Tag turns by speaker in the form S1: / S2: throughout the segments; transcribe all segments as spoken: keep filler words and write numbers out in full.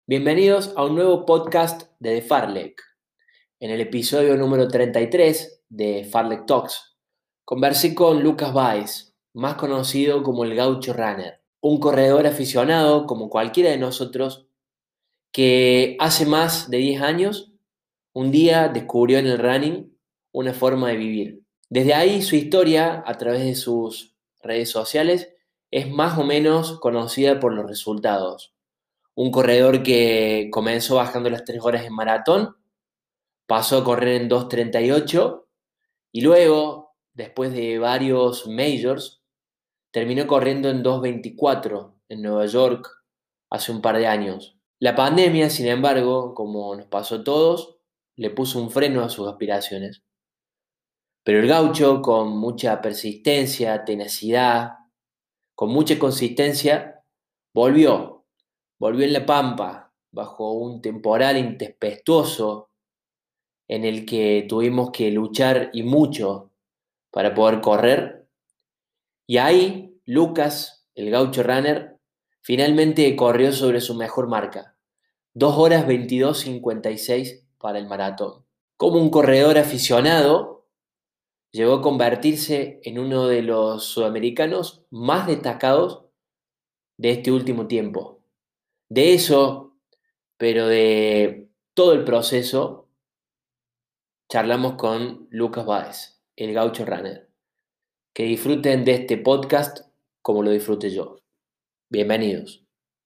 S1: Bienvenidos a un nuevo podcast de The Farlek. En el episodio número treinta y tres de Farlek Talks, conversé con Lucas Báez, más conocido como el Gaucho Runner, un corredor aficionado como cualquiera de nosotros que hace más de diez años un día descubrió en el running una forma de vivir. Desde ahí su historia a través de sus redes sociales es más o menos conocida por los resultados. Un corredor que comenzó bajando las tres horas en maratón, pasó a correr en dos treinta y ocho y luego, después de varios majors, terminó corriendo en dos veinticuatro en Nueva York hace un par de años. La pandemia, sin embargo, como nos pasó a todos, le puso un freno a sus aspiraciones. Pero el gaucho, con mucha persistencia, tenacidad, con mucha consistencia, volvió. Volvió en La Pampa, bajo un temporal intempestuoso en el que tuvimos que luchar y mucho para poder correr. Y ahí, Lucas, el Gaucho Runner, finalmente corrió sobre su mejor marca, dos horas veintidós cincuenta y seis para el maratón. Como un corredor aficionado, llegó a convertirse en uno de los sudamericanos más destacados de este último tiempo. De eso, pero de todo el proceso, charlamos con Lucas Báez, el Gaucho Runner. Que disfruten de este podcast como lo disfruté yo. Bienvenidos.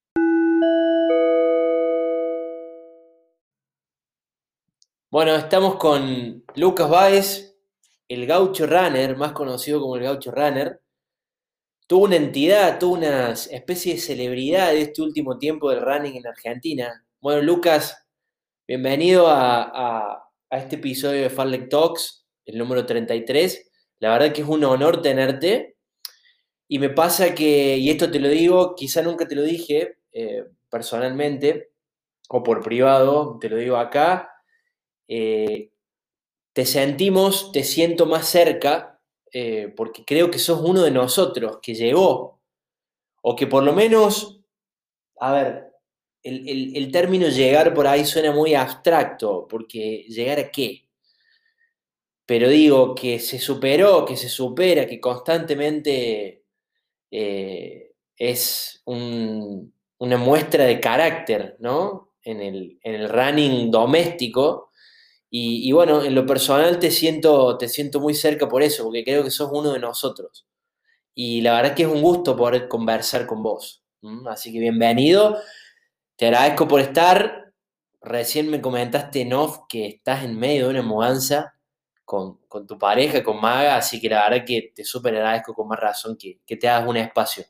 S1: Bueno, estamos con Lucas Báez, el Gaucho Runner, más conocido como el Gaucho Runner. Tuvo una entidad, tuvo una especie de celebridad de este último tiempo del running en Argentina. Bueno, Lucas, bienvenido a, a, a este episodio de Farlek Talks, el número treinta y tres. La verdad que es un honor tenerte. Y me pasa que, y esto te lo digo, quizá nunca te lo dije eh, personalmente o por privado, te lo digo acá, eh, te sentimos, te siento más cerca eh, porque creo que sos uno de nosotros que llegó, o que por lo menos, a ver, el, el, el término llegar por ahí suena muy abstracto, porque ¿llegar a qué? Pero digo que se superó, que se supera, que constantemente eh, es un, una muestra de carácter, ¿no? En el, en el running doméstico. Y, y, bueno, en lo personal te siento, te siento muy cerca por eso, porque creo que sos uno de nosotros. Y la verdad que es un gusto poder conversar con vos. ¿Mm? Así que bienvenido. Te agradezco por estar. Recién me comentaste en off que estás en medio de una mudanza con, con tu pareja, con Maga, así que la verdad que te súper agradezco con más razón que, que te hagas un espacio.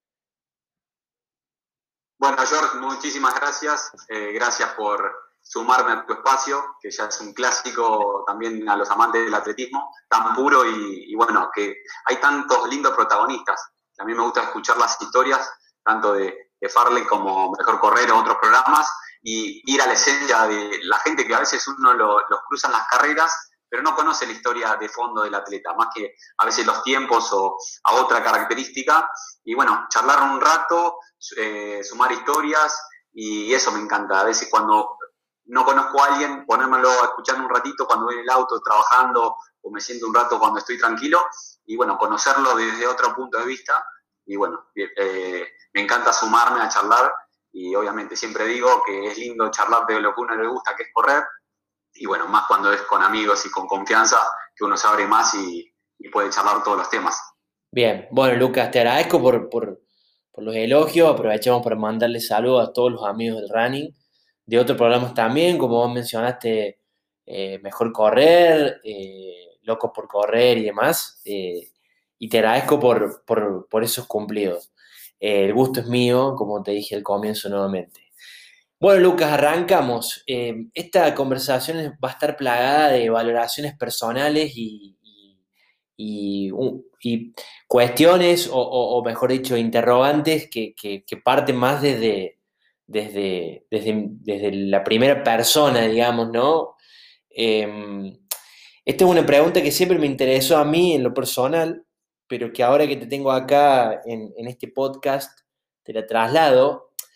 S2: Bueno, George, muchísimas gracias. Eh, gracias por sumarme a tu espacio, que ya es un clásico también a los amantes del atletismo, tan puro y, y bueno, que hay tantos lindos protagonistas. A mí me gusta escuchar las historias, tanto de, de Farlek como Mejor Correr o otros programas, y ir a la esencia de la gente que a veces uno lo, los cruza en las carreras, pero no conoce la historia de fondo del atleta, más que a veces los tiempos o a otra característica. Y bueno, charlar un rato, eh, sumar historias, y eso me encanta. A veces cuando no conozco a alguien, ponérmelo a escuchar un ratito cuando voy en el auto trabajando, o me siento un rato cuando estoy tranquilo, y bueno, conocerlo desde otro punto de vista. Y bueno, eh, me encanta sumarme a charlar, y obviamente siempre digo que es lindo charlar de lo que a uno le gusta, que es correr, y bueno, más cuando es con amigos y con confianza, que uno se abre más y, y puede charlar todos los temas.
S1: Bien, bueno, Lucas, te agradezco por, por, por los elogios. Aprovechamos para mandarle saludos a todos los amigos del running, de otros programas también, como vos mencionaste, eh, Mejor Correr, eh, Locos por Correr y demás. Eh, y te agradezco por, por, por esos cumplidos. Eh, el gusto es mío, como te dije al comienzo nuevamente. Bueno, Lucas, arrancamos. Eh, esta conversación va a estar plagada de valoraciones personales y, y, y, uh, y cuestiones, o, o- o mejor dicho, interrogantes que, que- que parten más desde, desde, desde, desde la primera persona, digamos, ¿no? Eh, Esta es una pregunta que siempre me interesó a mí en lo personal, pero que ahora que te tengo acá en, en este podcast, te la traslado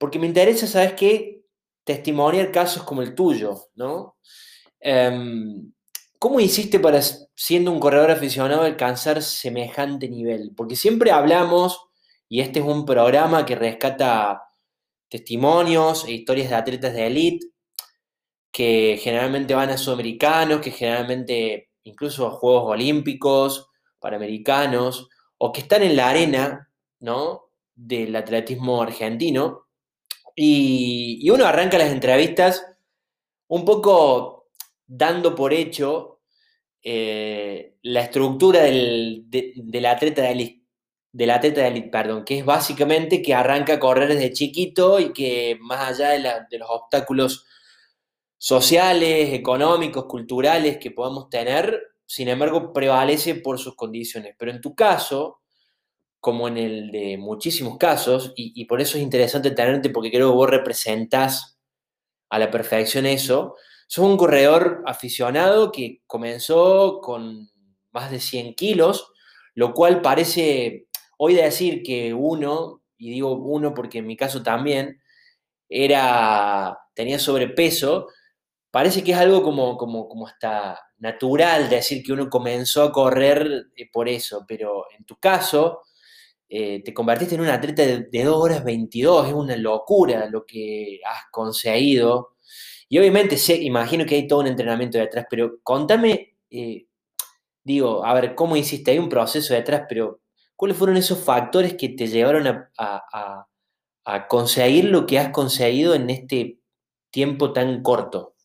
S1: porque me interesa, ¿sabes qué? Testimoniar casos como el tuyo, ¿no? Em, ¿Cómo hiciste para, siendo un corredor aficionado, alcanzar semejante nivel? Porque siempre hablamos, y este es un programa que rescata testimonios e historias de atletas de élite, que generalmente van a sudamericanos, que generalmente incluso a Juegos Olímpicos, Panamericanos, o que están en la arena, ¿no? Del atletismo argentino. Y, y uno arranca las entrevistas un poco dando por hecho eh, la estructura del, de- del atleta de élite, del atleta de élite, perdón, que es básicamente que arranca a correr desde chiquito y que más allá de, la- de los obstáculos sociales, económicos, culturales que podamos tener, sin embargo, prevalece por sus condiciones. Pero en tu caso, como en el de muchísimos casos, y, y por eso es interesante tenerte, porque creo que vos representás a la perfección eso, sos un corredor aficionado que comenzó con más de cien kilos, lo cual parece, hoy decir que uno, y digo uno porque en mi caso también, era, tenía sobrepeso, parece que es algo como, como, como hasta natural decir que uno comenzó a correr eh, por eso, pero en tu caso eh, te convertiste en un atleta de, de dos horas veintidós, es una locura lo que has conseguido. Y obviamente sé, imagino que hay todo un entrenamiento detrás, pero contame, eh, digo, a ver, ¿cómo hiciste? Hay un proceso detrás, pero ¿cuáles fueron esos factores que te llevaron a, a- a- a conseguir lo que has conseguido en este tiempo tan corto?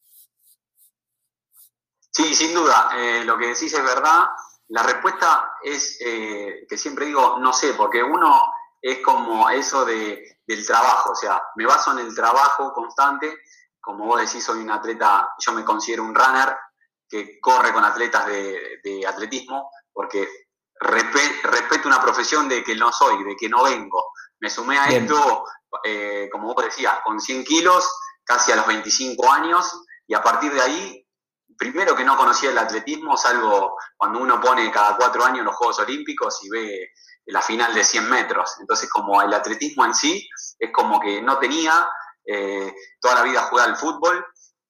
S2: Sí, sin duda, eh, lo que decís es verdad. La respuesta es eh, que siempre digo, no sé, porque uno es como eso de, del trabajo, o sea, me baso en el trabajo constante. Como vos decís, soy un atleta, yo me considero un runner que corre con atletas de, de atletismo, porque respe- respeto una profesión de que no soy, de que no vengo. Me sumé a
S1: Bien,
S2: esto, eh, como vos decías, con cien kilos, casi a los veinticinco años, y a partir de ahí primero que no conocía el atletismo, salvo cuando uno pone cada cuatro años los Juegos Olímpicos y ve la final de cien metros. Entonces, como el atletismo en sí, es como que no tenía, eh, toda la vida juega al fútbol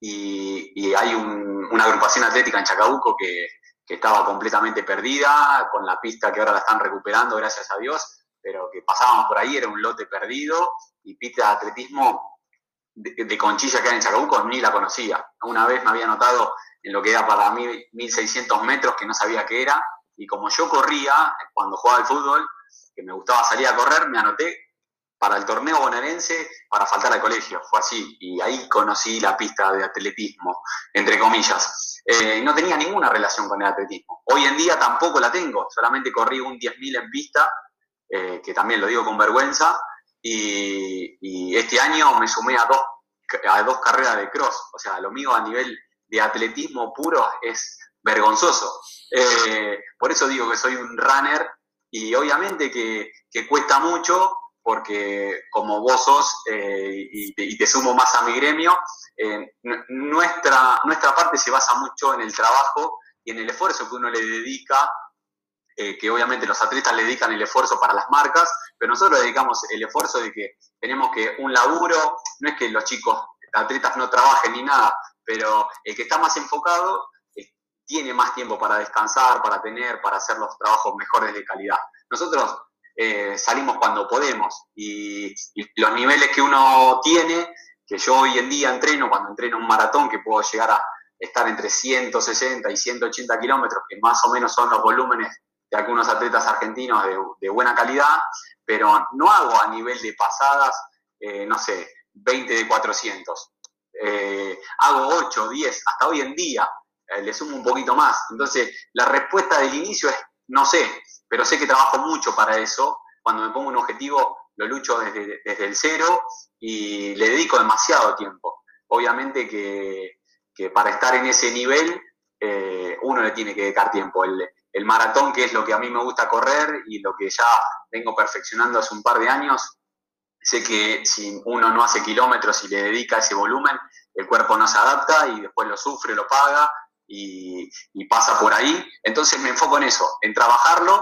S2: y, y hay un, una agrupación atlética en Chacabuco que, que estaba completamente perdida, con la pista que ahora la están recuperando, gracias a Dios, pero que pasábamos por ahí, era un lote perdido y pista de atletismo de, de Conchilla que era en Chacabuco, ni la conocía. Una vez me había anotado en lo que era para mí mil seiscientos metros, que no sabía qué era, y como yo corría cuando jugaba al fútbol, que me gustaba salir a correr, me anoté para el torneo bonaerense para faltar al colegio, fue así, y ahí conocí la pista de atletismo, entre comillas. Eh, no tenía ninguna relación con el atletismo. Hoy en día tampoco la tengo, solamente corrí un diez mil en pista, eh, que también lo digo con vergüenza, y, y este año me sumé a dos, a dos carreras de cross, o sea, lo mío a nivel de atletismo puro es vergonzoso. Eh, por eso digo que soy un runner y obviamente que, que cuesta mucho porque como vos sos eh, y, te, y, te, sumo más a mi gremio, eh, nuestra, nuestra parte se basa mucho en el trabajo y en el esfuerzo que uno le dedica, eh, que obviamente los atletas le dedican el esfuerzo para las marcas, pero nosotros dedicamos el esfuerzo de que tenemos que un laburo, no es que los chicos atletas no trabajen ni nada, pero el que está más enfocado eh, tiene más tiempo para descansar, para tener, para hacer los trabajos mejores de calidad. Nosotros eh, salimos cuando podemos y, y los niveles que uno tiene, que yo hoy en día entreno, cuando entreno un maratón, que puedo llegar a estar entre ciento sesenta y ciento ochenta kilómetros, que más o menos son los volúmenes de algunos atletas argentinos de, de buena calidad, pero no hago a nivel de pasadas, eh, no sé, veinte de cuatrocientos. Eh, hago ocho, diez, hasta hoy en día, eh, le sumo un poquito más. Entonces, la respuesta del inicio es no sé, pero sé que trabajo mucho para eso. Cuando me pongo un objetivo, lo lucho desde, desde el cero y le dedico demasiado tiempo. Obviamente que, que para estar en ese nivel, eh, uno le tiene que dedicar tiempo. El, el maratón, que es lo que a mí me gusta correr y lo que ya vengo perfeccionando hace un par de años, sé que si uno no hace kilómetros y le dedica ese volumen, el cuerpo no se adapta y después lo sufre, lo paga y, y pasa por ahí. Entonces me enfoco en eso, en trabajarlo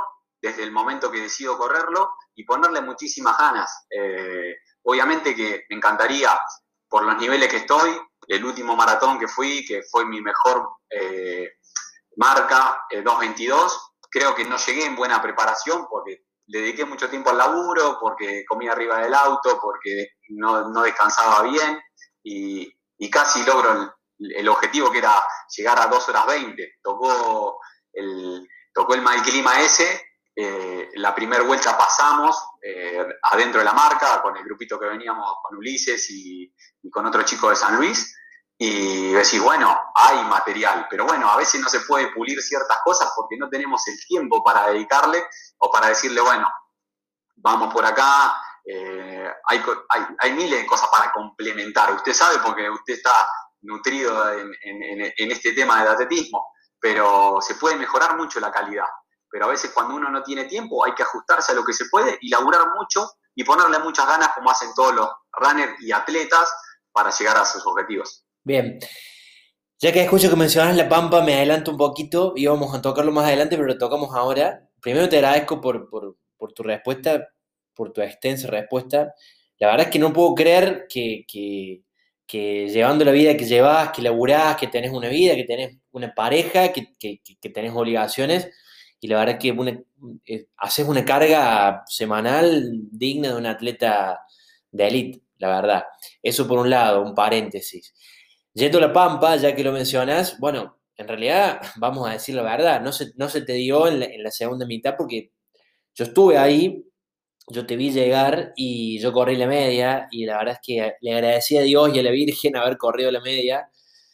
S2: desde el momento que decido correrlo y ponerle muchísimas ganas. Eh, obviamente que me encantaría, por los niveles que estoy, el último maratón que fui, que fue mi mejor eh, marca, eh, dos veintidós, creo que no llegué en buena preparación porque le dediqué mucho tiempo al laburo, porque comía arriba del auto, porque no, no descansaba bien y, y casi logro el, el objetivo que era llegar a dos horas veinte. Tocó el, tocó el mal clima ese, eh, la primera vuelta pasamos eh, adentro de la marca con el grupito que veníamos con Ulises y, y con otro chico de San Luis. Y decís, bueno, hay material, pero bueno, a veces no se puede pulir ciertas cosas porque no tenemos el tiempo para dedicarle o para decirle, bueno, vamos por acá, eh, hay, hay, hay miles de cosas para complementar. Usted sabe porque usted está nutrido en, en, en este tema del atletismo, pero se puede mejorar mucho la calidad. Pero a veces cuando uno no tiene tiempo hay que ajustarse a lo que se puede y laburar mucho y ponerle muchas ganas como hacen todos los runners y atletas para llegar a sus objetivos.
S1: Bien, ya que escucho que mencionas La Pampa, me adelanto un poquito, íbamos a tocarlo más adelante, pero lo tocamos ahora. Primero te agradezco por, por, por tu respuesta, por tu extensa respuesta. La verdad es que no puedo creer que, que, que llevando la vida que llevas, que laburás, que tenés una vida, que tenés una pareja, que, que, que tenés obligaciones, y la verdad es que una, eh, haces una carga semanal digna de un atleta de élite, la verdad. Eso por un lado, un paréntesis. Yendo a La Pampa, ya que lo mencionas, bueno, en realidad, vamos a decir la verdad, no se, no se te dio en la, en la segunda mitad porque yo estuve ahí, yo te vi llegar y yo corrí la media y la verdad es que le agradecí a Dios y a la Virgen haber corrido la media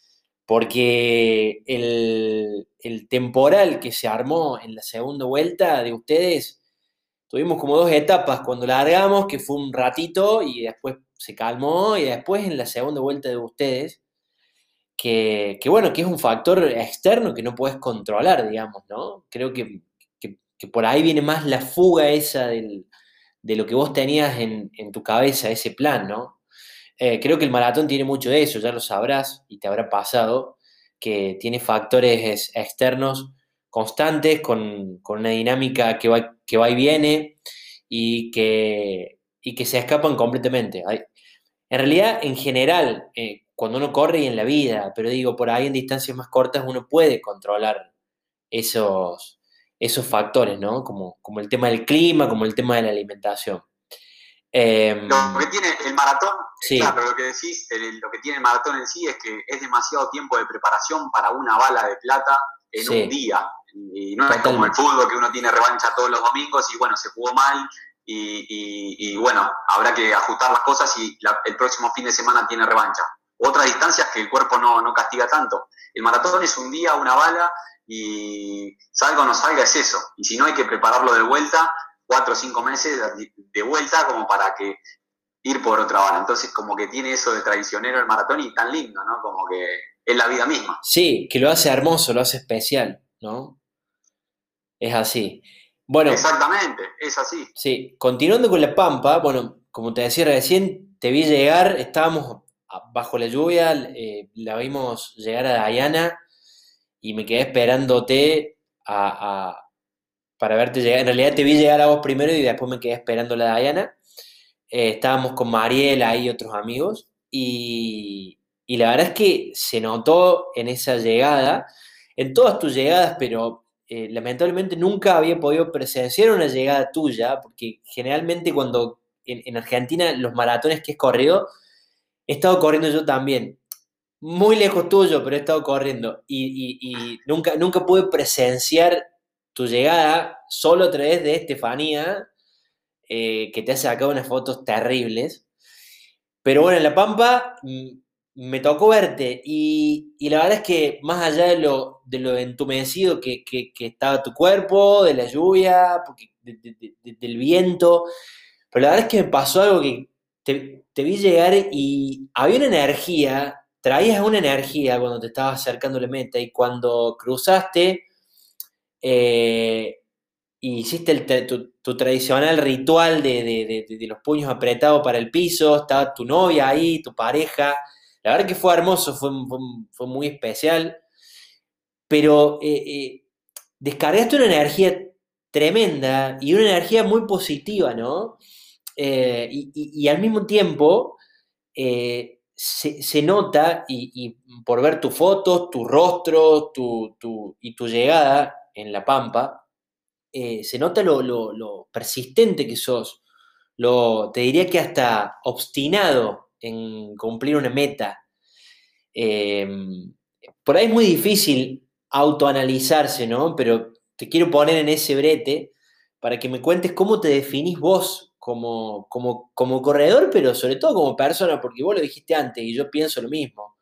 S1: porque el, el temporal que se armó en la segunda vuelta de ustedes, tuvimos como dos etapas, cuando largamos, que fue un ratito y después se calmó y después en la segunda vuelta de ustedes, que, que, bueno, que es un factor externo que no puedes controlar, digamos, ¿no? Creo que, que, que por ahí viene más la fuga esa del, de lo que vos tenías en, en tu cabeza, ese plan, ¿no? Eh, creo que el maratón tiene mucho de eso, ya lo sabrás y te habrá pasado, que tiene factores externos constantes, con, con una dinámica que va, que va y viene y que, y que se escapan completamente. Hay, en realidad, en general, eh, cuando uno corre y en la vida, pero digo, por ahí en distancias más cortas uno puede controlar esos, esos factores, ¿no? Como, como el tema del clima, como el tema de la alimentación. Eh,
S2: Lo que tiene el maratón,
S1: sí,
S2: claro, lo que decís, el, lo que tiene el maratón en sí es que es demasiado tiempo de preparación para una bala de plata en
S1: sí,
S2: un día. Y no
S1: totalmente.
S2: es como el fútbol que uno tiene revancha todos los domingos y bueno, se jugó mal y, y, y bueno, habrá que ajustar las cosas y la, el próximo fin de semana tiene revancha. Otras distancias que el cuerpo no, no castiga tanto. El maratón es un día, una bala y salga o no salga es eso. Y si no hay que prepararlo de vuelta, cuatro o cinco meses de vuelta como para que ir por otra bala. Entonces como que tiene eso de traicionero el maratón y tan lindo, ¿no? Como que es la vida misma.
S1: Sí, que lo hace hermoso, lo hace especial, ¿no? Es así. Bueno,
S2: Exactamente, es así.
S1: sí, continuando con La Pampa, bueno, como te decía recién, te vi llegar, estábamos bajo la lluvia, eh, la vimos llegar a Diana y me quedé esperándote a, a- para verte llegar. En realidad te vi llegar a vos primero y después me quedé esperando a Diana. Eh, estábamos con Mariela y otros amigos y, y la verdad es que se notó en esa llegada, en todas tus llegadas, pero eh, lamentablemente nunca había podido presenciar una llegada tuya, porque generalmente cuando en, en Argentina los maratones que he corrido, he estado corriendo yo también, muy lejos tuyo, pero he estado corriendo y, y- y nunca, nunca pude presenciar tu llegada, solo a través de Estefanía, eh, que te ha sacado unas fotos terribles. Pero bueno, en La Pampa mm, me tocó verte y, y la verdad es que más allá de lo, de lo entumecido que, que- que estaba tu cuerpo, de la lluvia, porque, de- de- de- de- del viento, pero la verdad es que me pasó algo que te, te vi llegar y había una energía, traías una energía cuando te estabas acercando a la meta y cuando cruzaste, eh, y hiciste el tra- tu, tu tradicional ritual de, de- de- de los puños apretados para el piso, estaba tu novia ahí, tu pareja. La verdad que fue hermoso, fue, fue, fue muy especial, pero eh, eh, descargaste una energía tremenda y una energía muy positiva, ¿no? Eh, y, y- y al mismo tiempo eh, se, se nota, y, y por ver tus fotos, tu rostro tu, tu- y tu llegada en La Pampa, eh, se nota lo, lo- lo persistente que sos, lo, te diría que hasta obstinado en cumplir una meta. Eh, por ahí es muy difícil autoanalizarse, ¿no? Pero te quiero poner en ese brete para que me cuentes cómo te definís vos como, como, como corredor, pero sobre todo como persona, porque vos lo dijiste antes y yo pienso lo mismo.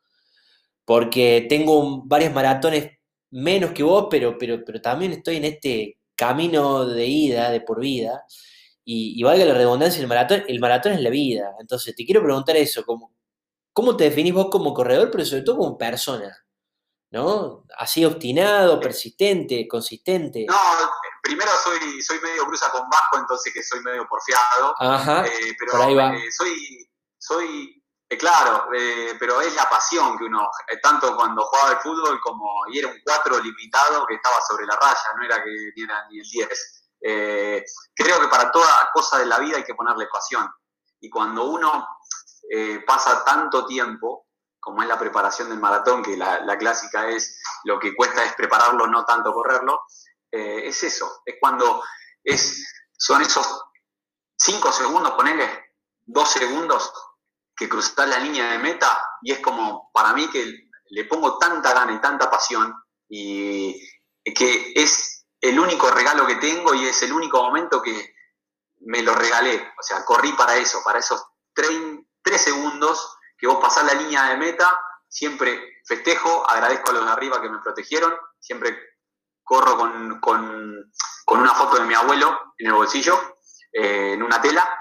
S1: Porque tengo un- varias maratones menos que vos, pero, pero, pero también estoy en este camino de ida, de por vida. Y, y valga la redundancia, el maratón, el maratón es la vida. Entonces, te quiero preguntar eso, ¿cómo, cómo te definís vos como corredor, pero sobre todo como persona? ¿No? Así obstinado, persistente, consistente.
S2: No, primero soy, soy medio cruza con vasco, entonces que soy medio porfiado,
S1: Ajá,
S2: eh, pero
S1: por ahí va.
S2: eh, soy, soy eh, claro, eh, pero es la pasión que uno, eh, tanto cuando jugaba al fútbol como, y era un cuatro limitado que estaba sobre la raya, no era que ni era ni el diez. Eh, creo que para toda cosa de la vida hay que ponerle pasión. Y cuando uno eh, pasa tanto tiempo, como es la preparación del maratón, que la, la clásica es lo que cuesta es prepararlo, no tanto correrlo, eh, es eso, es cuando es, son esos cinco segundos, ponele dos segundos que cruzar la línea de meta y es como para mí que le pongo tanta gana y tanta pasión y que es el único regalo que tengo y es el único momento que me lo regalé, o sea, corrí para eso, para esos tres segundos que vos pasás la línea de meta, siempre festejo, agradezco a los de arriba que me protegieron, siempre corro con, con, con una foto de mi abuelo en el bolsillo, eh, en una tela,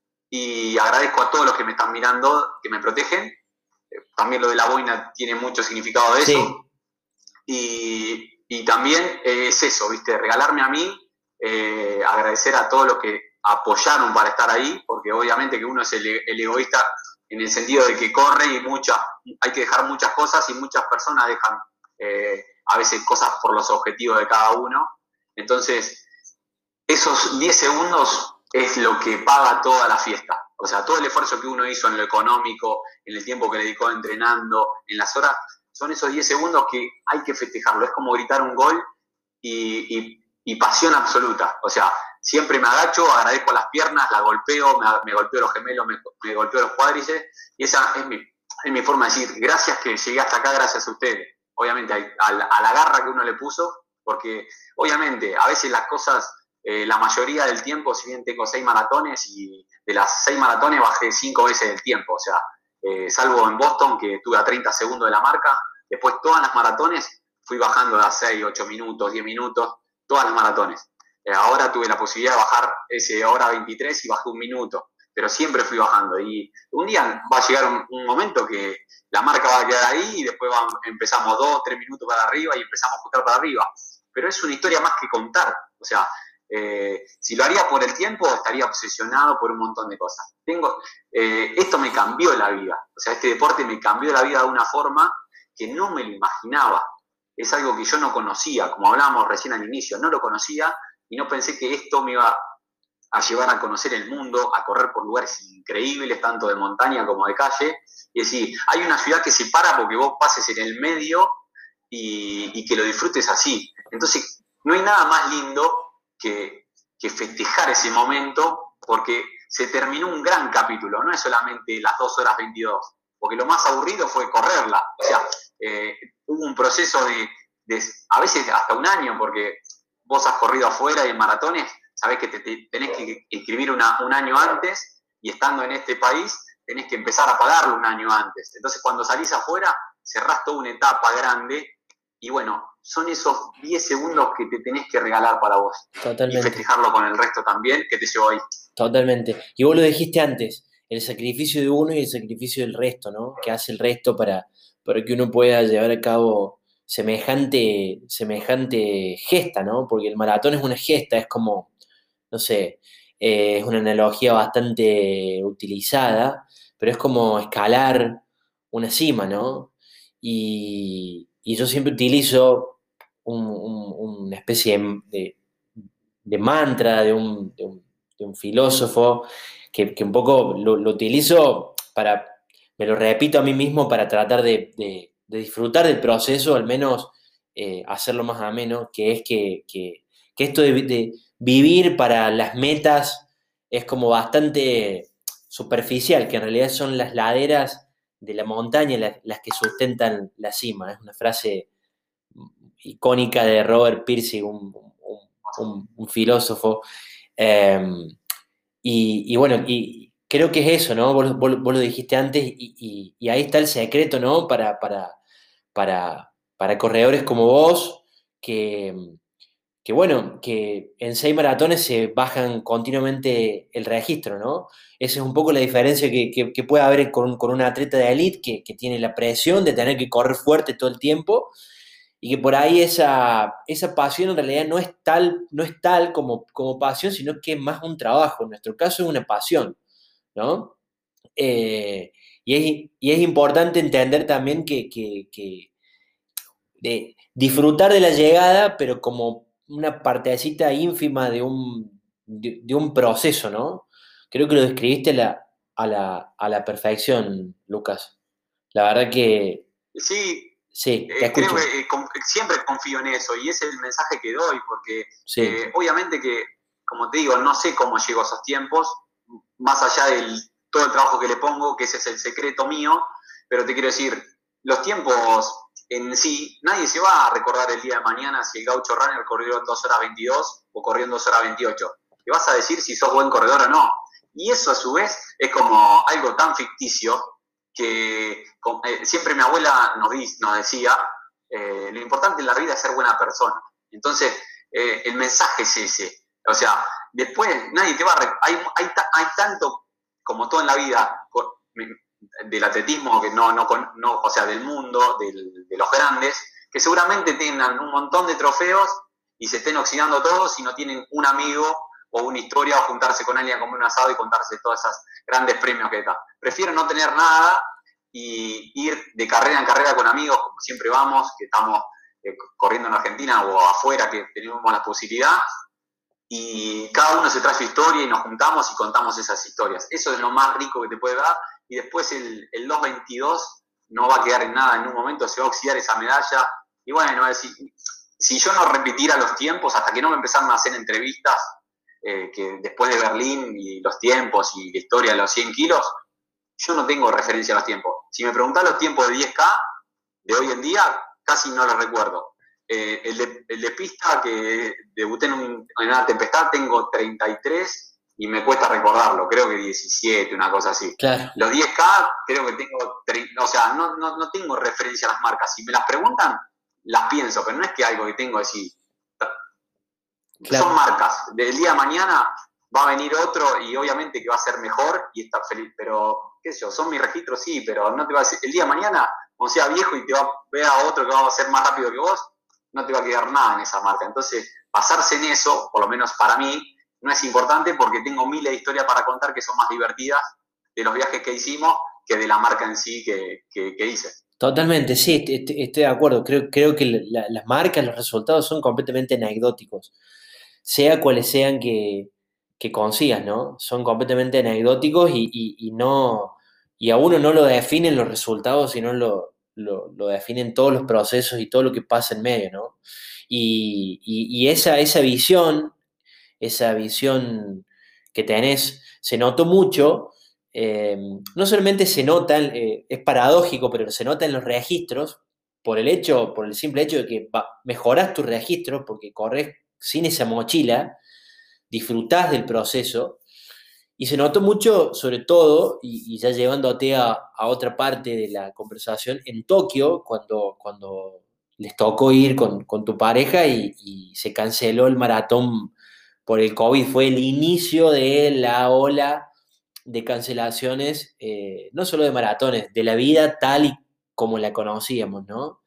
S2: y agradezco a todos los que me están mirando, que me protegen. También lo de la boina tiene mucho significado de
S1: Sí,
S2: eso. Y, y también eh, es eso, ¿viste? Regalarme a mí, eh, agradecer a todos los que apoyaron para estar ahí, porque obviamente que uno es el, el egoísta en el sentido de que corre y mucha, hay que dejar muchas cosas y muchas personas dejan eh, a veces cosas por los objetivos de cada uno. Entonces, esos diez segundos es lo que paga toda la fiesta. O sea, todo el esfuerzo que uno hizo en lo económico, en el tiempo que le dedicó entrenando, en las horas, son esos diez segundos que hay que festejarlo. Es como gritar un gol y, y, y pasión absoluta. O sea, siempre me agacho, agradezco las piernas, la golpeo, me, me golpeo los gemelos, me, me golpeo los cuádriceps. Y esa es mi, es mi forma de decir, gracias que llegué hasta acá gracias a ustedes. Obviamente a, a, a la garra que uno le puso, porque obviamente a veces las cosas eh, la mayoría del tiempo, si bien tengo seis maratones y de las seis maratones bajé cinco veces el tiempo, o sea, eh, salvo en Boston que estuve a treinta segundos de la marca, después todas las maratones fui bajando a seis, ocho minutos, diez minutos, todas las maratones. Eh, ahora tuve la posibilidad de bajar ese hora veintitrés y bajé un minuto, pero siempre fui bajando y un día va a llegar un, un momento que la marca va a quedar ahí y después va, empezamos dos, tres minutos para arriba y empezamos a ajustar para arriba. Pero es una historia más que contar, o sea, eh, si lo haría por el tiempo, estaría obsesionado por un montón de cosas. Tengo, eh, esto me cambió la vida, o sea, este deporte me cambió la vida de una forma que no me lo imaginaba. Es algo que yo no conocía, como hablábamos recién al inicio, no lo conocía y no pensé que esto me iba a llevar a conocer el mundo, a correr por lugares increíbles, tanto de montaña como de calle. Y decir, hay una ciudad que se para porque vos pases en el medio y, y que lo disfrutes así. Entonces, no hay nada más lindo que, que festejar ese momento porque se terminó un gran capítulo, no es solamente las dos horas veintidós, porque lo más aburrido fue correrla. O sea, eh, hubo un proceso de, de, a veces hasta un año, porque vos has corrido afuera y en maratones, sabés que te, te tenés que inscribir una, un año antes y estando en este país tenés que empezar a pagarlo un año antes. Entonces, cuando salís afuera, cerrás toda una etapa grande y bueno, son esos diez segundos que te tenés que regalar para vos. Y
S1: totalmente,
S2: festejarlo con el resto también, que te llevó ahí.
S1: totalmente. Y vos lo dijiste antes, el sacrificio de uno y el sacrificio del resto, ¿no? Que hace el resto para, para que uno pueda llevar a cabo semejante, semejante gesta, ¿no? Porque el maratón es una gesta, es como, no sé, eh, es una analogía bastante utilizada, pero es como escalar una cima, ¿no? Y, y yo siempre utilizo un- un- una especie de, de mantra, de un, de un, de un filósofo, que, que, un poco lo, lo utilizo para, me lo repito a mí mismo para tratar de, de, de disfrutar del proceso, al menos eh, hacerlo más ameno, que es que, que, que esto de, de vivir para las metas es como bastante superficial, que en realidad son las laderas de la montaña las, las que sustentan la cima. Es una frase icónica de Robert Pirsig, un, un, un, un filósofo. Eh, y, y, bueno, y creo que es eso, ¿no? Vos, vos, vos lo dijiste antes y, y, y, ahí está el secreto, ¿no? Para, para, para, para corredores como vos, que, que bueno, que en seis maratones se bajan continuamente el registro, ¿no? Esa es un poco la diferencia que, que, que puede haber con, con un atleta de élite que, que tiene la presión de tener que correr fuerte todo el tiempo y que por ahí esa, esa pasión en realidad no es tal, no es tal como, como pasión, sino que es más un trabajo. En nuestro caso es una pasión, ¿no? Eh, y, es, y es importante entender también que, que, que de disfrutar de la llegada, pero como una partecita ínfima de un, de, de un proceso, ¿no? Creo que lo describiste a la, a la, a la perfección, Lucas. La verdad que
S2: Sí,
S1: sí, te
S2: eh, creo
S1: escucho.
S2: que eh, con, siempre confío en eso y ese es el mensaje que doy, porque
S1: Sí,
S2: eh, obviamente que, como te digo, no sé cómo llego a esos tiempos, más allá de todo el trabajo que le pongo, que ese es el secreto mío, pero te quiero decir, los tiempos en sí, nadie se va a recordar el día de mañana si el Gaucho Runner corrió en dos horas veintidós o corrió en dos horas veintiocho. Te vas a decir si sos buen corredor o no. Y eso a su vez es como algo tan ficticio que eh, siempre mi abuela nos, nos decía, eh, lo importante en la vida es ser buena persona. Entonces, eh, el mensaje es ese. O sea, después nadie te va a... Hay, hay, hay tanto, como todo en la vida, del atletismo, que no, no, no, o sea, del mundo, del, de los grandes, que seguramente tengan un montón de trofeos y se estén oxidando todos y no tienen un amigo o una historia o juntarse con alguien a comer un asado y contarse todos esos grandes premios que está. Prefiero no tener nada y ir de carrera en carrera con amigos, como siempre vamos, que estamos eh, corriendo en Argentina o afuera, que tenemos la posibilidad, y cada uno se trae su historia y nos juntamos y contamos esas historias. Eso es lo más rico que te puede dar, y después el, el dos veintidós no va a quedar en nada, en un momento se va a oxidar esa medalla, y bueno, si, si yo no repitiera los tiempos, hasta que no me empezaron a hacer entrevistas, eh, que después de Berlín y los tiempos y la historia de los cien kilos, yo no tengo referencia a los tiempos. Si me preguntás los tiempos de diez K de hoy en día, casi no los recuerdo. Eh, el, de, el de pista que debuté en, un, en una tempestad tengo treinta y tres y me cuesta recordarlo, creo que diecisiete, una cosa así.
S1: claro.
S2: Los diez K creo que tengo, o sea, no, no, no tengo referencia a las marcas. Si me las preguntan, las pienso, pero no es que algo que tengo así. Claro. Son marcas. Del día de mañana va a venir otro y obviamente que va a ser mejor y estar feliz, pero qué sé yo, son mis registros, sí, pero no te va a decir, el día de mañana, como sea viejo y te va a ver a otro que va a ser más rápido que vos, no te va a quedar nada en esa marca. Entonces, basarse en eso, por lo menos para mí, no es importante porque tengo miles de historias para contar que son más divertidas de los viajes que hicimos que de la marca en sí que, que, que hice.
S1: Totalmente, sí, estoy, estoy de acuerdo. Creo, creo que la, las marcas, los resultados son completamente anecdóticos, sea cuales sean que, que consigas, ¿no? Son completamente anecdóticos y, y, y, no, y a uno no lo definen los resultados, sino lo, lo, lo definen todos los procesos y todo lo que pasa en medio, ¿no? Y, y, y esa, esa visión, esa visión que tenés, se notó mucho. Eh, no solamente se nota, eh, es paradójico, pero se nota en los registros por el hecho, por el simple hecho de que va, mejorás tus registros porque corres sin esa mochila, disfrutás del proceso. Y se notó mucho, sobre todo, y, y ya llevándote a, a, otra parte de la conversación, en Tokio, cuando, cuando les tocó ir con, con tu pareja y, y se canceló el maratón por el COVID. Fue el inicio de la ola de cancelaciones, eh, no solo de maratones, de la vida tal y como la conocíamos, ¿no?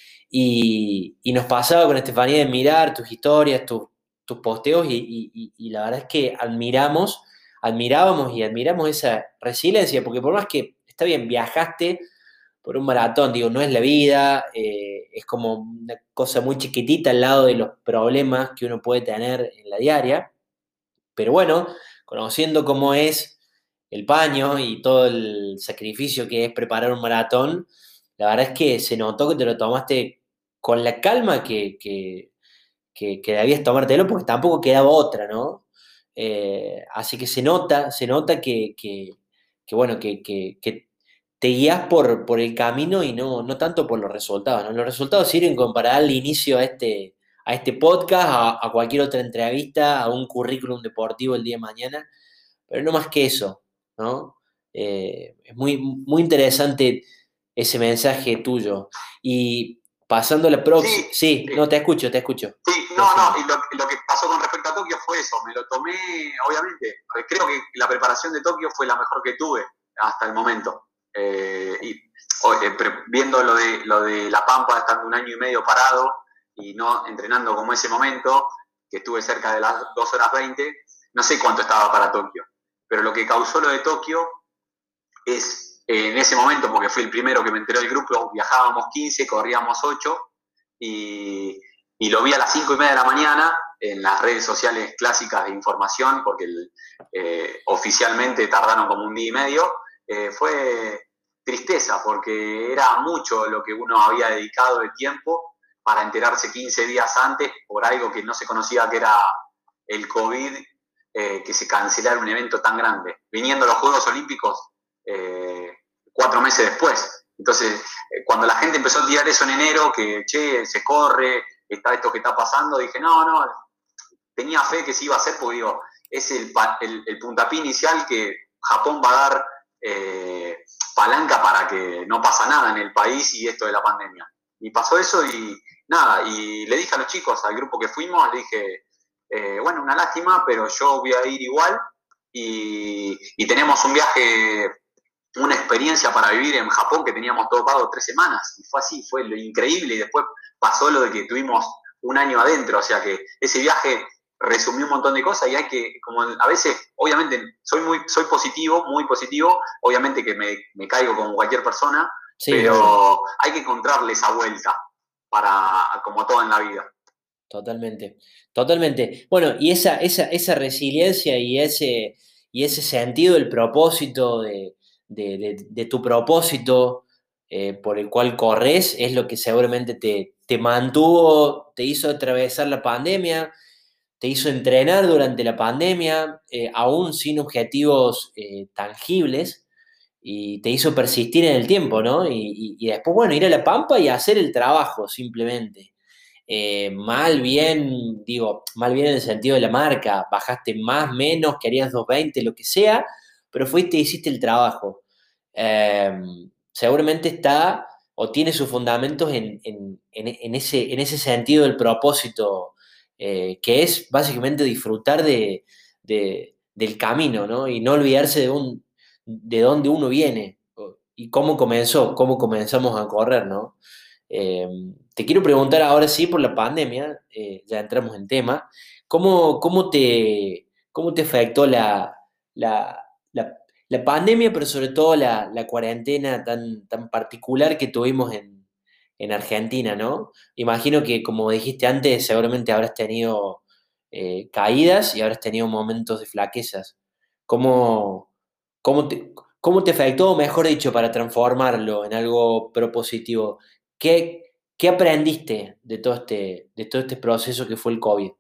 S1: Y, y nos pasaba con Estefanía de mirar tus historias, tu, tus posteos, y, y, y la verdad es que admiramos, admirábamos y admiramos esa resiliencia, porque por más que, está bien, viajaste por un maratón, digo, no es la vida, eh, es como una cosa muy chiquitita al lado de los problemas que uno puede tener en la diaria, pero bueno, conociendo cómo es el paño y todo el sacrificio que es preparar un maratón, la verdad es que se notó que te lo tomaste con la calma que, que, que, que debías tomártelo, porque tampoco quedaba otra, ¿no? Eh, así que se nota, se nota que, que, que bueno, que, que, que te guías por, por el camino y no, no tanto por los resultados, ¿no? Los resultados sirven como para darle inicio a este, a este podcast, a, a cualquier otra entrevista, a un currículum deportivo el día de mañana, pero no más que eso, ¿no? Eh, es muy, muy interesante ese mensaje tuyo. Y pasando a la próxima,
S2: Sí,
S1: sí, no,
S2: sí.
S1: te escucho, te escucho.
S2: Sí, no, no,
S1: Decime.
S2: y lo, lo que pasó con respecto a Tokio fue eso, me lo tomé, obviamente, creo que la preparación de Tokio fue la mejor que tuve hasta el momento. Eh, y o- eh, pre- viendo lo de, lo de La Pampa, estando un año y medio parado y no entrenando como ese momento, que estuve cerca de las dos horas veinte, no sé cuánto estaba para Tokio, pero lo que causó lo de Tokio es, eh, en ese momento, porque fui el primero que me enteró del grupo, viajábamos quince, corríamos ocho, y, y lo vi a las cinco y media de la mañana en las redes sociales clásicas de información, porque el, eh, oficialmente tardaron como un día y medio. Eh, fue tristeza, porque era mucho lo que uno había dedicado de tiempo para enterarse quince días antes por algo que no se conocía, que era el COVID, eh, que se cancelara un evento tan grande, viniendo los Juegos Olímpicos eh, cuatro meses después. Entonces, eh, cuando la gente empezó a tirar eso en enero, que, che, se corre, está esto que está pasando, dije, no, no, tenía fe que se iba a hacer, porque digo, es el, el, el puntapié inicial que Japón va a dar eh, palanca para que no pasa nada en el país y esto de la pandemia. Y pasó eso y nada, y le dije a los chicos, al grupo que fuimos, le dije, eh, bueno, una lástima, pero yo voy a ir igual y, y tenemos un viaje, una experiencia para vivir en Japón que teníamos todo pago tres semanas. Y fue así, fue lo increíble. Y después pasó lo de que tuvimos un año adentro. O sea que ese viaje resumió un montón de cosas y hay que, como a veces, obviamente, soy muy soy positivo, muy positivo. Obviamente que me, me caigo como cualquier persona,
S1: Sí, obvio,
S2: pero hay que encontrarle esa vuelta para, como todo en la vida.
S1: totalmente, totalmente. Bueno, y esa, esa, esa resiliencia y ese, y ese sentido del propósito, de, de, de- de tu propósito eh, por el cual corres, es lo que seguramente te, te mantuvo, te hizo atravesar la pandemia, te hizo entrenar durante la pandemia, eh, aún sin objetivos eh, tangibles, y te hizo persistir en el tiempo, ¿no? Y, y- y después, bueno, ir a la pampa y hacer el trabajo simplemente. Eh, mal, bien, digo, mal, bien en el sentido de la marca, bajaste más, menos, querías doscientos veinte, lo que sea, pero fuiste y hiciste el trabajo. Eh, seguramente está o tiene sus fundamentos en, en- en- en ese, en ese sentido del propósito, eh, que es básicamente disfrutar de, de- del camino, ¿no? Y no olvidarse de, un, de dónde uno viene y cómo comenzó, cómo comenzamos a correr, ¿no? Eh, te quiero preguntar ahora sí por la pandemia, eh, ya entramos en tema, ¿cómo, cómo te, cómo te afectó la, la, la- la pandemia, pero sobre todo la, la cuarentena tan, tan particular que tuvimos en, en Argentina, ¿no? Imagino que, como dijiste antes, seguramente habrás tenido eh, caídas y habrás tenido momentos de flaquezas. ¿Cómo, cómo te, cómo te afectó, o mejor dicho, para transformarlo en algo propositivo? ¿Qué, qué aprendiste de todo este, de todo este proceso que fue el COVID?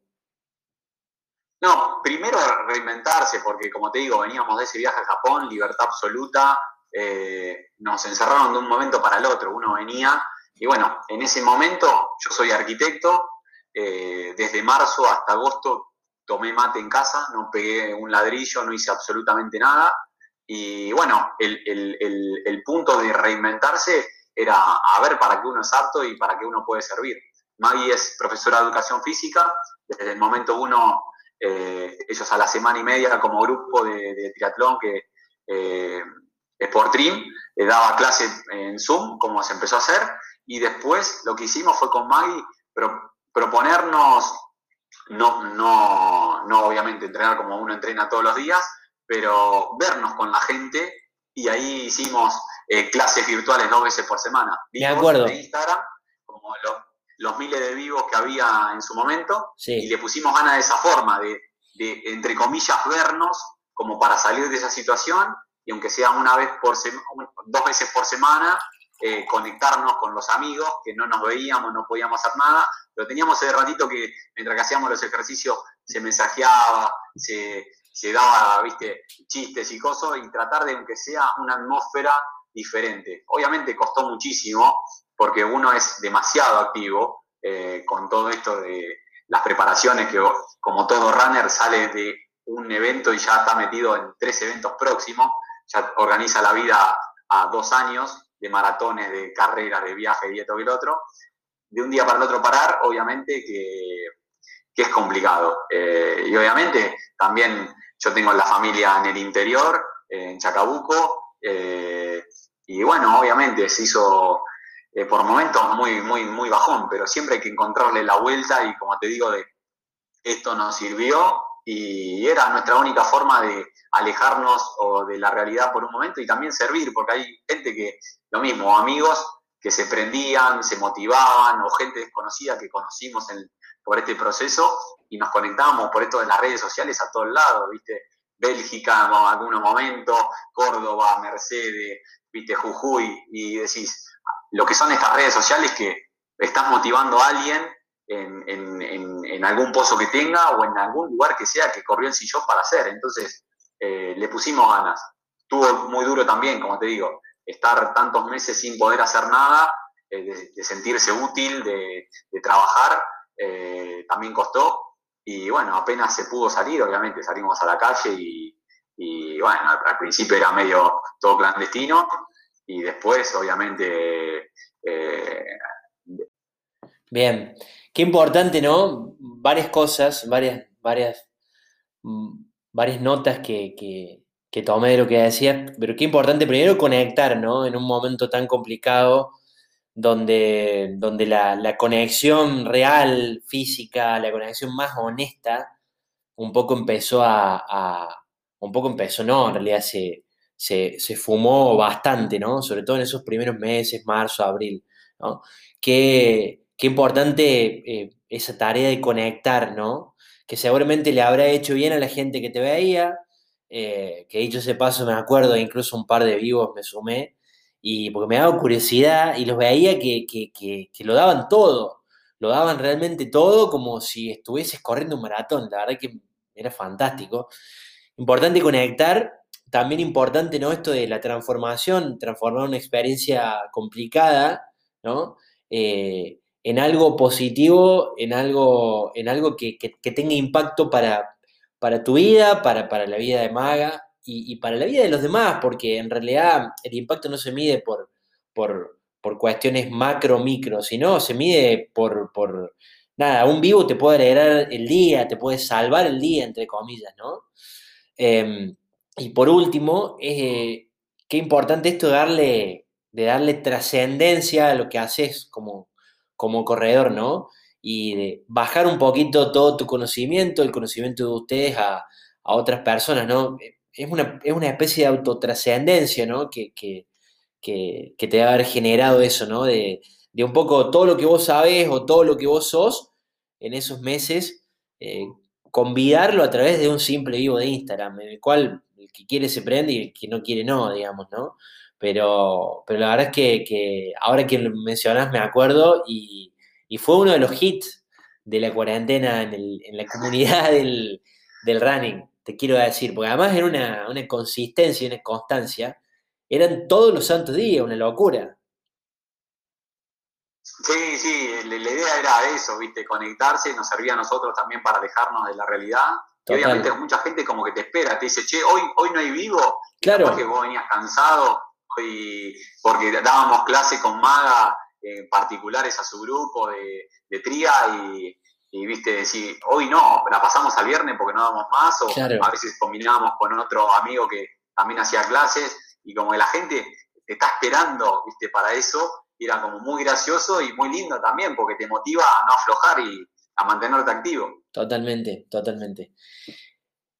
S2: No, primero reinventarse, porque como te digo, veníamos de ese viaje a Japón, libertad absoluta, eh, nos encerraron de un momento para el otro, uno venía, y bueno, en ese momento yo soy arquitecto, eh, desde marzo hasta agosto tomé mate en casa, no pegué un ladrillo, no hice absolutamente nada, y bueno, el, el, el, el punto de reinventarse era a ver para qué uno es apto y para qué uno puede servir. Maggie es profesora de educación física, desde el momento uno eh, ellos a la semana y media como grupo de, de triatlón que eh, Sportrim eh, daba clase en Zoom, como se empezó a hacer, y después lo que hicimos fue con Maggie pro, proponernos, no, no, no obviamente entrenar como uno entrena todos los días, pero vernos con la gente, y ahí hicimos eh, clases virtuales dos veces por semana.
S1: Me acuerdo.
S2: De Instagram, como los, los miles de vivos que había en su momento,
S1: sí.
S2: Y le pusimos ganas de esa forma, de, de, entre comillas, vernos como para salir de esa situación, y aunque sea una vez por semana, dos veces por semana, eh, conectarnos con los amigos, que no nos veíamos, no podíamos hacer nada, pero teníamos ese ratito que mientras que hacíamos los ejercicios se mensajeaba, se, se daba, viste, chistes y cosas, y tratar de, aunque sea, una atmósfera diferente. Obviamente costó muchísimo, porque uno es demasiado activo eh, con todo esto de las preparaciones, que como todo runner sale de un evento y ya está metido en tres eventos próximos, ya organiza la vida a dos años de maratones, de carreras, de viajes y esto y lo otro. De un día para el otro parar, obviamente que, que es complicado. Eh, y obviamente también yo tengo la familia en el interior, eh, en Chacabuco, eh, y bueno, obviamente se hizo eh, por momentos muy, muy, muy bajón, pero siempre hay que encontrarle la vuelta y como te digo, de esto nos sirvió y era nuestra única forma de alejarnos o de la realidad por un momento y también servir, porque hay gente que, lo mismo, amigos que se prendían, se motivaban, o gente desconocida que conocimos en, por este proceso y nos conectábamos por esto de las redes sociales a todos lados, ¿viste? Bélgica en algunos momentos, Córdoba, Mercedes, ¿viste? Jujuy, y decís, lo que son estas redes sociales que estás motivando a alguien En, en, en, en algún pozo que tenga o en algún lugar que sea que corrió el sillón para hacer. Entonces, eh, le pusimos ganas. Estuvo muy duro también, como te digo, estar tantos meses sin poder hacer nada, eh, de, de sentirse útil, de, de trabajar, eh, también costó. Y bueno, apenas se pudo salir, obviamente salimos a la calle y, y bueno, al, al principio era medio todo clandestino y después, obviamente... Eh,
S1: Bien, qué importante, ¿no? Varias cosas, varias, varias, mm, varias notas que, que, que tomé de lo que decías, pero qué importante primero conectar, ¿no? En un momento tan complicado donde, donde la, la conexión real, física, la conexión más honesta, un poco empezó a, a- un poco empezó, no, en realidad se, se, se fumó bastante, ¿no? Sobre todo en esos primeros meses, marzo, abril, ¿no? Qué, qué importante eh, esa tarea de conectar, ¿no? Que seguramente le habrá hecho bien a la gente que te veía, eh, que dicho ese paso me acuerdo, incluso un par de vivos me sumé, y porque me daba curiosidad y los veía que, que, que, que lo daban todo, lo daban realmente todo como si estuvieses corriendo un maratón, la verdad que era fantástico. Importante conectar, también importante, ¿no? Esto de la transformación, transformar una experiencia complicada, ¿no? Eh, en algo positivo, en algo, en algo que, que, que tenga impacto para, para tu vida, para, para la vida de Maga y, y para la vida de los demás, porque en realidad el impacto no se mide por, por, por cuestiones macro, micro, sino se mide por, por, nada, un vivo te puede alegrar el día, te puede salvar el día, entre comillas, ¿no? Eh, y por último, eh, qué importante esto de darle, de darle trascendencia a lo que haces como, como corredor, ¿no? Y de bajar un poquito todo tu conocimiento, el conocimiento de ustedes a, a otras personas, ¿no? Es una, es una especie de autotrascendencia, ¿no? Que, que, que, que te debe haber generado eso, ¿no? De, de un poco todo lo que vos sabés o todo lo que vos sos en esos meses, eh, convidarlo a través de un simple vivo de Instagram, en el cual el que quiere se prende y el que no quiere no, digamos, ¿no? Pero, pero la verdad es que, que ahora que lo mencionás me acuerdo y, y fue uno de los hits de la cuarentena en, el, en la comunidad del, del running, te quiero decir, porque además era una, una consistencia y una constancia, eran todos los santos días, una locura.
S2: Sí, sí, la, la idea era eso, ¿viste? Conectarse, nos servía a nosotros también para alejarnos de la realidad. Y obviamente
S1: Total.
S2: mucha gente como que te espera, te dice, che, hoy, hoy no hay vivo. Y capaz que
S1: Claro,
S2: vos venías cansado y porque dábamos clase con Maga eh, particulares a su grupo de, de tría y, y, viste, decir, hoy no, la pasamos al viernes porque no damos más, o a
S1: claro.
S2: veces combinábamos con otro amigo que también hacía clases y como que la gente te está esperando, viste, para eso. Y era como muy gracioso y muy lindo también, porque te motiva a no aflojar y a mantenerte activo.
S1: Totalmente, totalmente.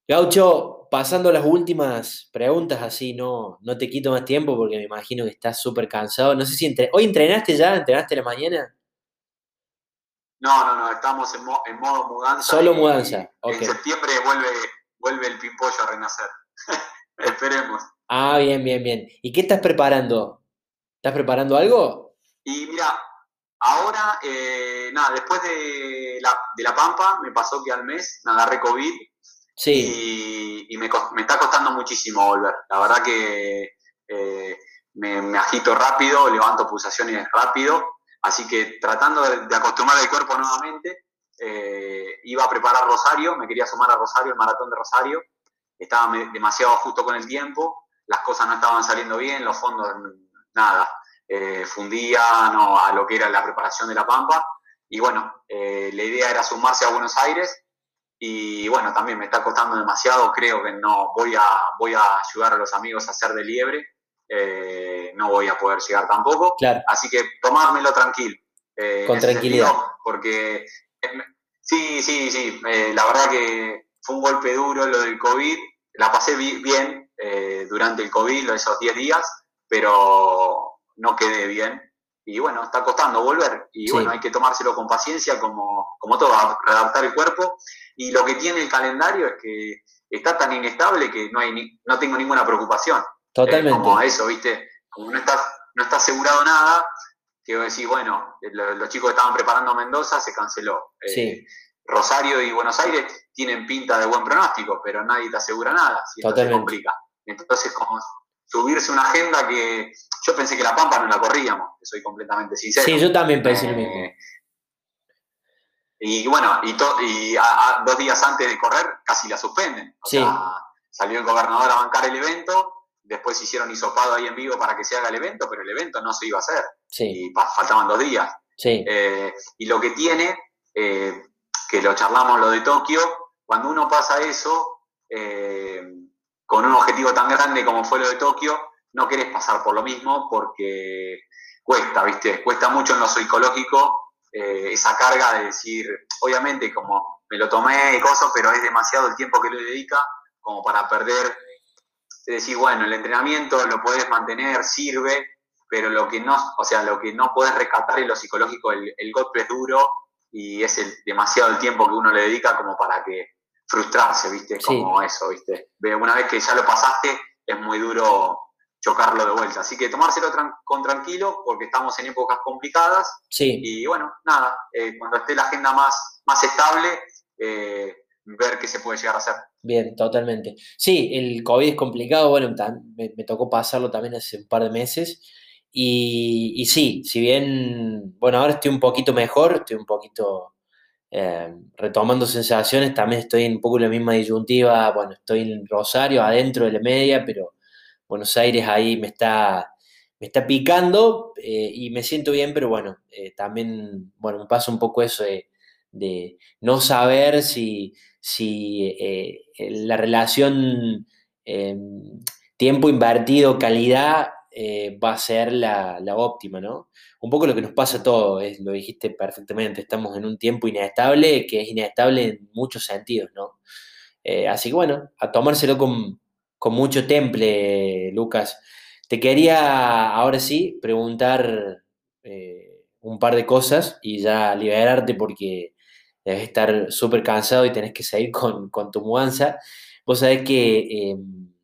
S1: Gaucho, pasando a las últimas preguntas, así no, no te quito más tiempo porque me imagino que estás súper cansado. No sé si entre... ¿Hoy entrenaste ya? ¿Entrenaste en la mañana?
S2: No, no, no, estamos en, mo- en modo mudanza
S1: Solo
S2: y
S1: mudanza, ok.
S2: en septiembre vuelve, vuelve el pimpollo a renacer. Esperemos.
S1: Ah, bien, bien, bien. ¿Y qué estás preparando? ¿Estás preparando algo?
S2: Y mira, ahora, eh, nada, después de la, de la Pampa, me pasó que al mes me agarré COVID
S1: Sí,
S2: y, y me, cos- me está costando muchísimo volver. La verdad que eh, me, me agito rápido, levanto pulsaciones rápido, así que tratando de, de acostumbrar el cuerpo nuevamente, eh, iba a preparar Rosario, me quería sumar a Rosario, el maratón de Rosario, estaba me- demasiado justo con el tiempo, las cosas no estaban saliendo bien, los fondos, nada, eh, fundían o a lo que era la preparación de la Pampa, y bueno, eh, la idea era sumarse a Buenos Aires y bueno, también me está costando demasiado, creo que no voy a, voy a ayudar a los amigos a hacer de liebre, eh, no voy a poder llegar tampoco,
S1: claro,
S2: así que tomármelo tranquilo, eh, en
S1: con
S2: ese
S1: tranquilidad.
S2: sentido, porque eh, sí, sí, sí, eh, la verdad que fue un golpe duro lo del COVID, la pasé bi- bien eh, durante el COVID, esos diez días, pero no quedé bien. Y bueno, está costando volver. Y bueno, hay
S1: Sí,
S2: que tomárselo con paciencia, como, como todo, adaptar el cuerpo. Y lo que tiene el calendario es que está tan inestable que no, hay ni, no tengo ninguna preocupación. Es como
S1: totalmente.
S2: eso, ¿viste? Como no está, no está asegurado nada, que decir, bueno, lo- los chicos que estaban preparando Mendoza se canceló. Eh,
S1: Sí,
S2: Rosario y Buenos Aires tienen pinta de buen pronóstico, pero nadie te asegura nada, si esto se
S1: totalmente.
S2: complica. Entonces, como subirse una agenda que yo pensé que la Pampa no la corríamos, que soy completamente
S1: Sí,
S2: sincero.
S1: yo también pensé lo mismo.
S2: Eh, y bueno, y, to, y a, a, dos días antes de correr casi la suspenden. O
S1: Sí,
S2: sea, salió el gobernador a bancar el evento, después hicieron hisopado ahí en vivo para que se haga el evento, pero el evento no se iba a hacer.
S1: sí,
S2: Y pa, faltaban dos días.
S1: sí,
S2: Eh, y lo que tiene, eh, que lo charlamos lo de Tokio, cuando uno pasa eso, eh, con un objetivo tan grande como fue lo de Tokio, no querés pasar por lo mismo porque cuesta, ¿viste? Cuesta mucho en lo psicológico eh, esa carga de decir, obviamente como me lo tomé y cosas, pero es demasiado el tiempo que le dedica como para perder, de decir, bueno, el entrenamiento lo podés mantener, sirve, pero lo que no, o sea, lo que no podés rescatar es lo psicológico, el, el golpe es duro y es el, demasiado el tiempo que uno le dedica como para que frustrarse, ¿viste? Como
S1: sí,
S2: eso, ¿viste? Una vez que ya lo pasaste, es muy duro chocarlo de vuelta. Así que tomárselo tran con tranquilo porque estamos en épocas complicadas
S1: sí.
S2: y bueno, nada, eh, cuando esté la agenda más, más estable, eh, ver qué se puede llegar a hacer.
S1: Bien, totalmente. Sí, el COVID es complicado, bueno, tam- me, me tocó pasarlo también hace un par de meses. Y, y sí, si bien, bueno, ahora estoy un poquito mejor, estoy un poquito eh, retomando sensaciones, también estoy un poco en la misma disyuntiva, bueno, estoy en Rosario, adentro de la media, pero Buenos Aires ahí me está, me está picando eh, y me siento bien, pero bueno, eh, también, bueno, me pasa un poco eso de, de no saber si, si eh, la relación eh, tiempo invertido, calidad, eh, va a ser la, la óptima, ¿no? Un poco lo que nos pasa a todos, es, lo dijiste perfectamente, estamos en un tiempo inestable, que es inestable en muchos sentidos, ¿no? Eh, así que bueno, a tomárselo con, con mucho temple, Lucas. Te quería ahora sí preguntar eh, un par de cosas y ya liberarte porque debes estar súper cansado y tenés que seguir con, con tu mudanza. Vos sabés que eh,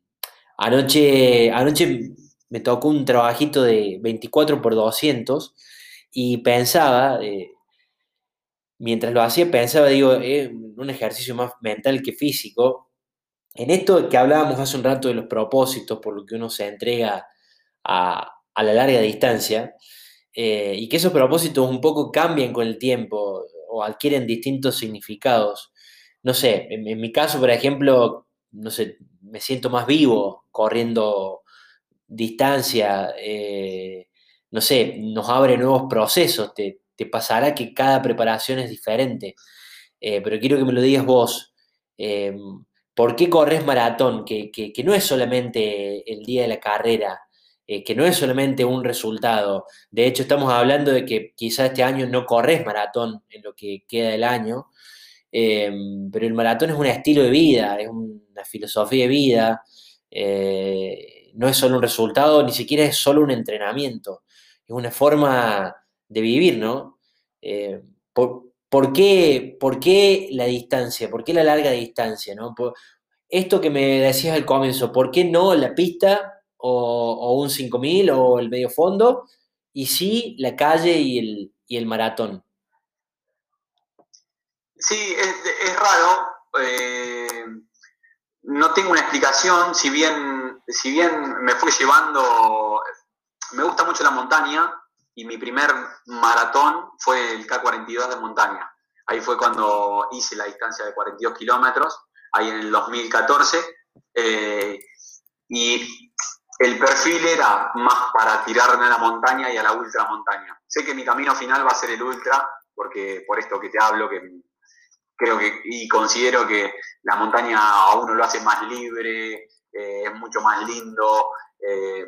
S1: anoche, anoche me tocó un trabajito de veinticuatro por doscientos y pensaba, eh, mientras lo hacía, pensaba, digo, es un ejercicio más mental que físico. En esto que hablábamos hace un rato de los propósitos, por lo que uno se entrega a, a la larga distancia, eh, y que esos propósitos un poco cambian con el tiempo o adquieren distintos significados. No sé, en, en mi caso, por ejemplo, no sé, me siento más vivo corriendo distancia, eh, no sé, nos abre nuevos procesos, te, te pasará que cada preparación es diferente. Eh, pero quiero que me lo digas vos. Eh, ¿Por qué corres maratón? Que, que- que no es solamente el día de la carrera, eh, que no es solamente un resultado. De hecho, estamos hablando de que quizás este año no corres maratón en lo que queda del año. eh, pero el maratón es un estilo de vida, es una filosofía de vida, eh, no es solo un resultado, ni siquiera es solo un entrenamiento, es una forma de vivir, ¿no? Eh, por, ¿por qué, por qué la distancia? ¿Por qué la larga distancia, ¿no? Por, esto que me decías al comienzo, ¿por qué no la pista o, o un cinco mil o el medio fondo? Y sí la calle y el, y el maratón.
S2: Sí, es, es raro. Eh, no tengo una explicación, si bien, si bien me fue llevando. Me gusta mucho la montaña y mi primer maratón fue el K cuarenta y dos de montaña. Ahí fue cuando hice la distancia de cuarenta y dos kilómetros, ahí en el dos mil catorce. Eh, y el perfil era más para tirarme a la montaña y a la ultramontaña. Sé que mi camino final va a ser el ultra, porque por esto que te hablo, que creo que y considero que la montaña a uno lo hace más libre, eh, es mucho más lindo, eh,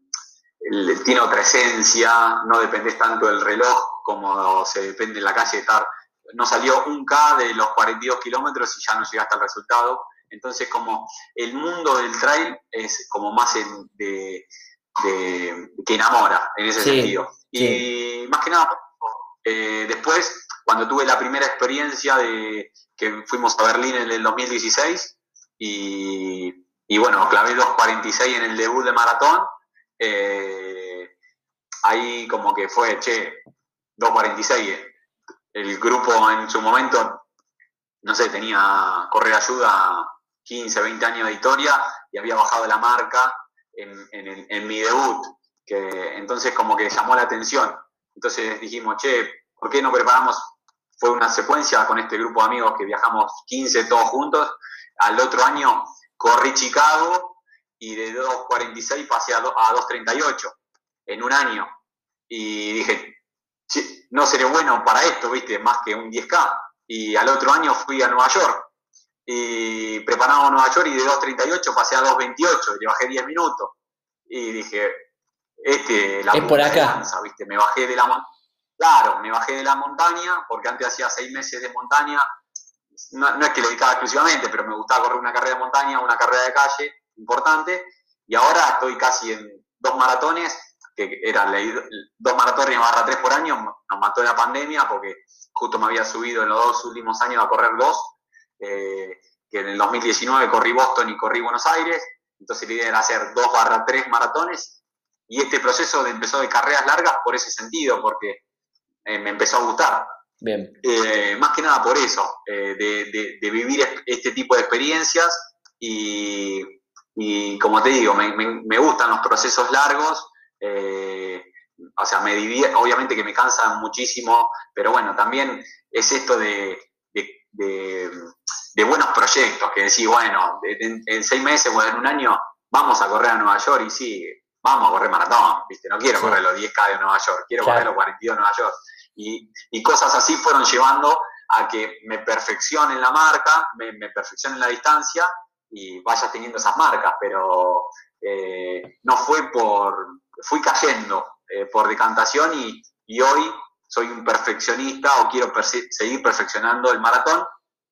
S2: tiene otra esencia, no dependés tanto del reloj como se depende en la calle de estar. No salió un K de los cuarenta y dos kilómetros y ya no llegaste al resultado. Entonces, como el mundo del trail es como más en, de, de, que enamora en ese
S1: Sí,
S2: sentido.
S1: sí.
S2: Y más que nada, eh, después, cuando tuve la primera experiencia de que fuimos a Berlín en el dos mil dieciséis y, y bueno, clavé dos cuarenta y seis en el debut de maratón, eh, ahí como que fue, che, dos cuarenta y seis. El grupo en su momento, no sé, tenía Correr Ayuda quince, veinte años de historia y había bajado la marca en, en, en mi debut, que entonces como que llamó la atención. Entonces dijimos, che, ¿por qué no preparamos? Fue una secuencia con este grupo de amigos que viajamos quince todos juntos. Al otro año corrí Chicago y de dos cuarenta y seis pasé a dos treinta y ocho en un año. Y dije, no seré bueno para esto, ¿viste? Más que un diez K. Y al otro año fui a Nueva York y preparamos Nueva York y de dos treinta y ocho pasé a dos veintiocho y le bajé diez minutos. Y dije, este, la
S1: Es por
S2: punta de
S1: acá.
S2: lanza, ¿viste? Me bajé de la montaña. Claro, me bajé de la montaña porque antes hacía seis meses de montaña. No, no es que le dedicaba exclusivamente, pero me gustaba correr una carrera de montaña, una carrera de calle importante. Y ahora estoy casi en dos maratones, que eran dos maratones barra tres por año. Nos mató la pandemia porque justo me había subido en los dos últimos años a correr dos. Eh, que en el dos mil diecinueve corrí Boston y corrí Buenos Aires. Entonces la idea era hacer dos barra tres maratones. Y este proceso de, empezó de carreras largas por ese sentido, porque eh, me empezó a gustar.
S1: Bien.
S2: Eh, más que nada por eso, eh, de, de, de vivir este tipo de experiencias y, y como te digo, me, me, me gustan los procesos largos, eh, o sea, me divier, obviamente que me cansan muchísimo, pero bueno, también es esto de, de, de, de buenos proyectos, que decís, bueno, en, en seis meses o en un año vamos a correr a Nueva York y sí, vamos a correr maratón, ¿viste? No quiero sí. correr los diez K de Nueva York, quiero claro. correr los cuarenta y dos de Nueva York. Y, y cosas así fueron llevando a que me perfeccione en la marca, me, me perfeccione en la distancia y vaya teniendo esas marcas, pero eh, no fue por, fui cayendo eh, por decantación y, y hoy soy un perfeccionista o quiero perse- seguir perfeccionando el maratón.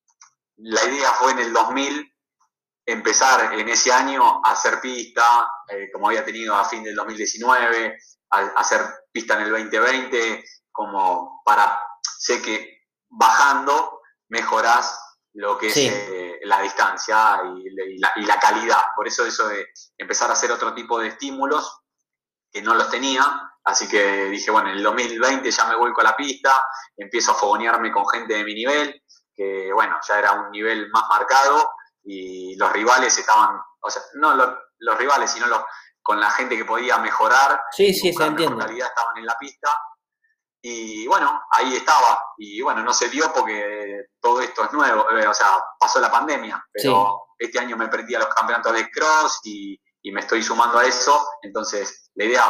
S2: La idea fue en el dos mil empezar en ese año a hacer pista, eh, como había tenido a fin del dos mil diecinueve, a, a hacer pista en el veinte veinte, como para, sé que bajando mejorás lo que sí. es eh, la distancia y, y, la, y la calidad. Por eso eso de empezar a hacer otro tipo de estímulos que no los tenía, así que dije, bueno, en el dos mil veinte ya me vuelco a la pista, empiezo a fogonearme con gente de mi nivel, que bueno, ya era un nivel más marcado y los rivales estaban, o sea, no los, los rivales, sino los, con la gente que podía mejorar,
S1: sí, sí, se entiende.
S2: Mejor calidad, estaban en la pista. Y bueno, ahí estaba. Y bueno, no se dio porque todo esto es nuevo. Eh, o sea, pasó la pandemia. Pero sí. Este año me prendí a los campeonatos de cross y, y me estoy sumando a eso. Entonces, la idea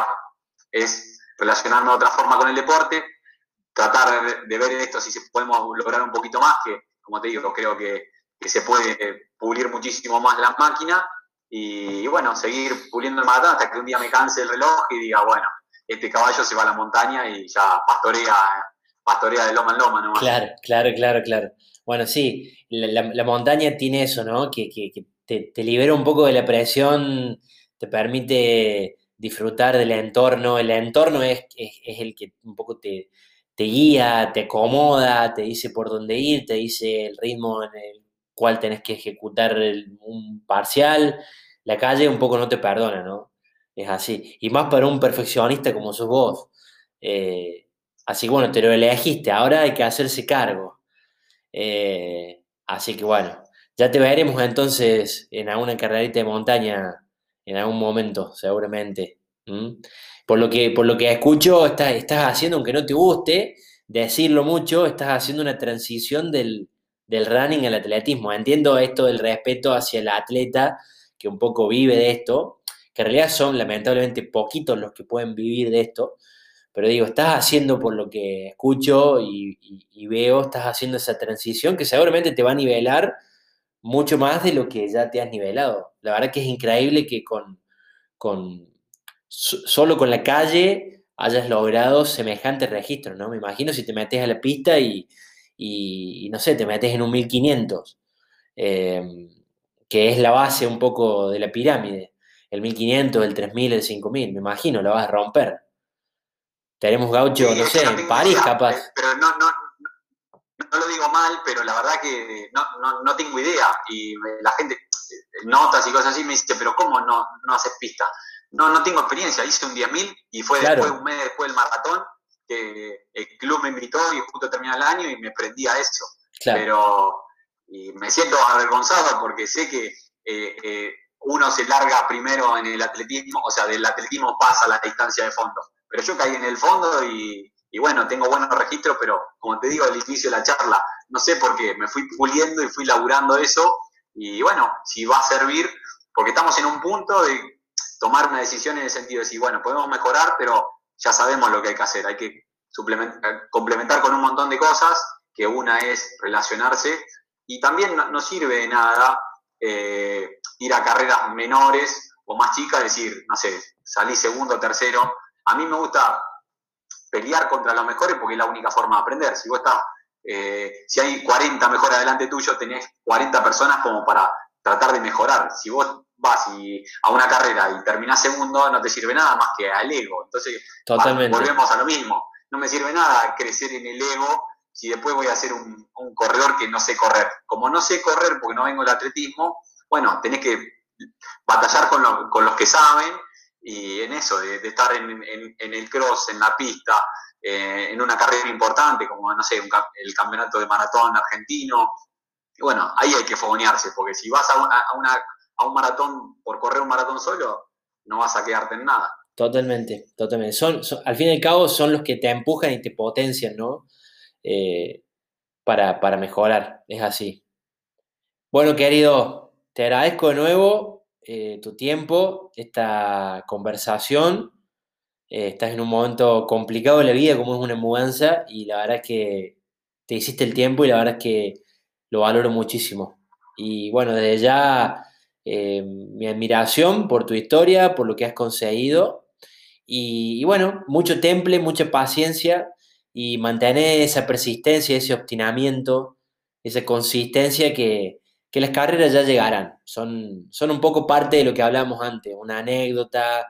S2: es relacionarme de otra forma con el deporte. Tratar de, de ver esto si podemos lograr un poquito más. Que, como te digo, creo que, que se puede pulir muchísimo más la máquina. Y, y bueno, seguir puliendo el maratón hasta que un día me canse el reloj y diga, bueno, este caballo se va a la montaña y ya pastorea, pastorea de loma en loma nomás.
S1: Claro, claro, claro, claro. Bueno, sí, la, la- la montaña tiene eso, ¿no? Que, que- que te, te libera un poco de la presión, te permite disfrutar del entorno. El entorno es, es, es el que un poco te, te guía, te acomoda, te dice por dónde ir, te dice el ritmo en el cual tenés que ejecutar el- un parcial. La calle un poco no te perdona, ¿no? Es así. Y más para un perfeccionista como sos vos. Eh, Así que bueno, te lo elegiste, ahora hay que hacerse cargo. Eh, así que bueno, ya te veremos entonces en alguna carrerita de montaña en algún momento, seguramente. ¿Mm? Por lo que, por lo que escucho, estás, estás haciendo, aunque no te guste decirlo mucho, estás haciendo una transición del, del running al atletismo. Entiendo esto del respeto hacia el atleta que un poco vive de esto, que en realidad son lamentablemente poquitos los que pueden vivir de esto, pero digo, estás haciendo por lo que escucho y, y- y veo, estás haciendo esa transición que seguramente te va a nivelar mucho más de lo que ya te has nivelado. La verdad que es increíble que con, con so- solo con la calle hayas logrado semejante registro, ¿no? Me imagino si te metes a la pista y, y- y no sé, te metes en un mil quinientos, eh, que es la base un poco de la pirámide. El mil quinientos, el tres mil, el cinco mil, me imagino, la vas a romper. Tenemos gaucho,
S2: Sí,
S1: no
S2: es que
S1: sé,
S2: no
S1: en
S2: tengo
S1: París
S2: idea,
S1: capaz.
S2: eh, pero no, no, no lo digo mal, pero la verdad que no, no, no tengo idea. Y me- la gente, eh, notas y cosas así, me dice, pero ¿cómo no, no haces pista? No, no tengo experiencia. Hice un diez mil y fue después, un
S1: Claro,
S2: mes después del maratón, que el club me invitó y justo terminó el año y me prendí a eso.
S1: claro,
S2: Pero y me siento avergonzado porque sé que eh, eh, uno se larga primero en el atletismo, o sea, del atletismo pasa a la distancia de fondo. Pero yo caí en el fondo y, y bueno, tengo buenos registros, pero como te digo al inicio de la charla, no sé por qué, me fui puliendo y fui laburando eso, y bueno, si va a servir, porque estamos en un punto de tomar una decisión en el sentido de decir, bueno, podemos mejorar, pero ya sabemos lo que hay que hacer, hay que suplementar, complementar con un montón de cosas, que una es relacionarse, y también no, no sirve de nada eh, ir a carreras menores o más chicas, decir, no sé, salí segundo, tercero. A mí me gusta pelear contra los mejores porque es la única forma de aprender. Si vos estás, eh, si hay cuarenta mejores adelante tuyo, tenés cuarenta personas como para tratar de mejorar. Si vos vas y, a una carrera y terminás segundo, no te sirve nada más que al ego. Entonces,
S1: totalmente,
S2: volvemos a lo mismo. No me sirve nada crecer en el ego si después voy a ser un, un corredor que no sé correr. Como no sé correr porque no vengo del atletismo, bueno, tenés que batallar con, lo, con los que saben y en eso, de, de estar en, en, en, el cross, en la pista, eh, en una carrera importante como, no sé, un, el campeonato de maratón argentino. Y bueno, ahí hay que fogonearse, porque si vas a, a, una, a un maratón por correr un maratón solo, no vas a quedarte en nada.
S1: totalmente, totalmente. Son, son- al fin y al cabo son los que te empujan y te potencian, ¿no? Eh, para, para mejorar, es así. Bueno, querido, te agradezco de nuevo eh, tu tiempo, esta conversación. Eh, estás en un momento complicado de la vida, como es una mudanza, y la verdad es que te hiciste el tiempo y la verdad es que lo valoro muchísimo. Y bueno, desde ya eh, mi admiración por tu historia, por lo que has conseguido. Y, y bueno, mucho temple, mucha paciencia y mantener esa persistencia, ese obstinamiento, esa consistencia que, que las carreras ya llegarán. Son, son un poco parte de lo que hablábamos antes, una anécdota,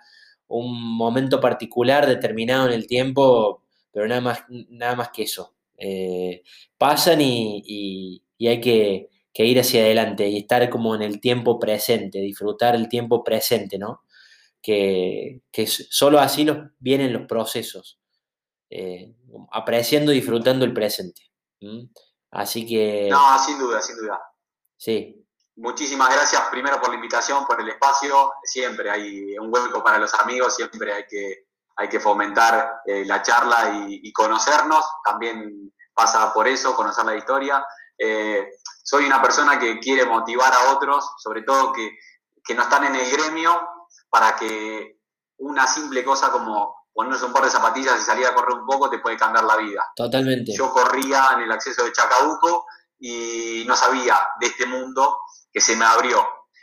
S1: un momento particular determinado en el tiempo, pero nada más, nada más que eso. Eh, pasan y, y- y hay que, que ir hacia adelante y estar como en el tiempo presente, disfrutar el tiempo presente, ¿no? Que, que solo así los, vienen los procesos, eh, apreciando y disfrutando el presente. ¿Mm? Así que,
S2: No, sin duda, sin duda.
S1: sí,
S2: Muchísimas gracias primero por la invitación, por el espacio. Siempre hay un hueco para los amigos, siempre hay que, hay que fomentar eh, la charla y, y, conocernos. También pasa por eso, conocer la historia. Eh, soy una persona que quiere motivar a otros, sobre todo que, que no están en el gremio, para que una simple cosa como ponerse un par de zapatillas y salir a correr un poco te puede cambiar la vida.
S1: totalmente.
S2: Yo corría en el acceso de Chacabuco y no sabía de este mundo que se me abrió.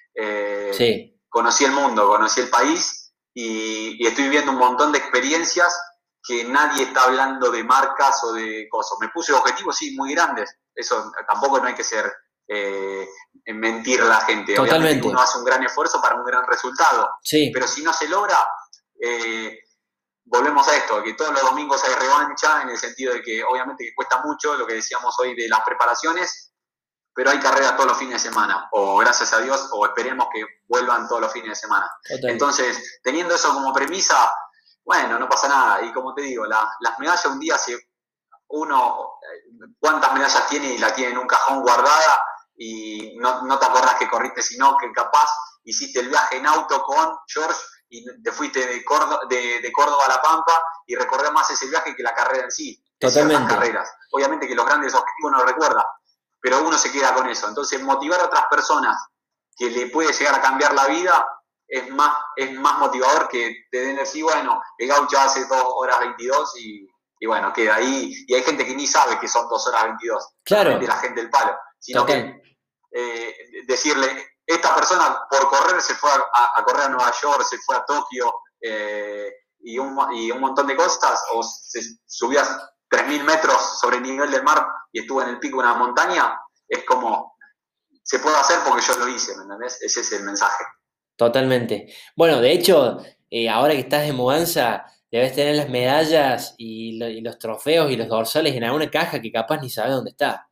S2: Eh,
S1: Sí,
S2: conocí el mundo, conocí el país y, y estoy viviendo un montón de experiencias que nadie está hablando de marcas o de cosas. Me puse objetivos, sí, muy grandes. Eso tampoco no hay que ser eh, mentir a la gente.
S1: Totalmente.
S2: Obviamente uno hace un gran esfuerzo para un gran resultado.
S1: Sí.
S2: Pero si no se logra, eh, volvemos a esto, que todos los domingos hay revancha, en el sentido de que obviamente que cuesta mucho, lo que decíamos hoy de las preparaciones, pero hay carreras todos los fines de semana, o gracias a Dios, o esperemos que vuelvan todos los fines de semana. Totalmente. Entonces, teniendo eso como premisa, bueno, no pasa nada. Y como te digo, la, las medallas un día, se, uno, cuántas medallas tiene y la tiene en un cajón guardada y no, no te acordás que corriste, sino que capaz hiciste el viaje en auto con George y te fuiste de Córdoba, de, de Córdoba a La Pampa y recorrer más ese viaje que la carrera en sí.
S1: Totalmente.
S2: Carreras. Obviamente que los grandes objetivos no lo recuerda, pero uno se queda con eso. Entonces, motivar a otras personas que le puede llegar a cambiar la vida es más, es más motivador que te den decir, bueno, el gaucho hace dos horas veintidós y, y bueno, queda ahí. Y hay gente que ni sabe que son dos horas veintidós.
S1: Claro.
S2: La gente del palo. Sino
S1: Total.
S2: que eh, decirle, esta persona por correr se fue a, a correr a Nueva York, se fue a Tokio eh, y, un, y un montón de cosas, o se subió a tres mil metros sobre el nivel del mar y estuvo en el pico de una montaña, es como, se puede hacer porque yo lo hice, ¿me entendés? Ese es el mensaje.
S1: Totalmente. Bueno, de hecho, eh, ahora que estás de mudanza, debes tener las medallas y, lo, y los trofeos y los dorsales en alguna caja que capaz ni sabes dónde está.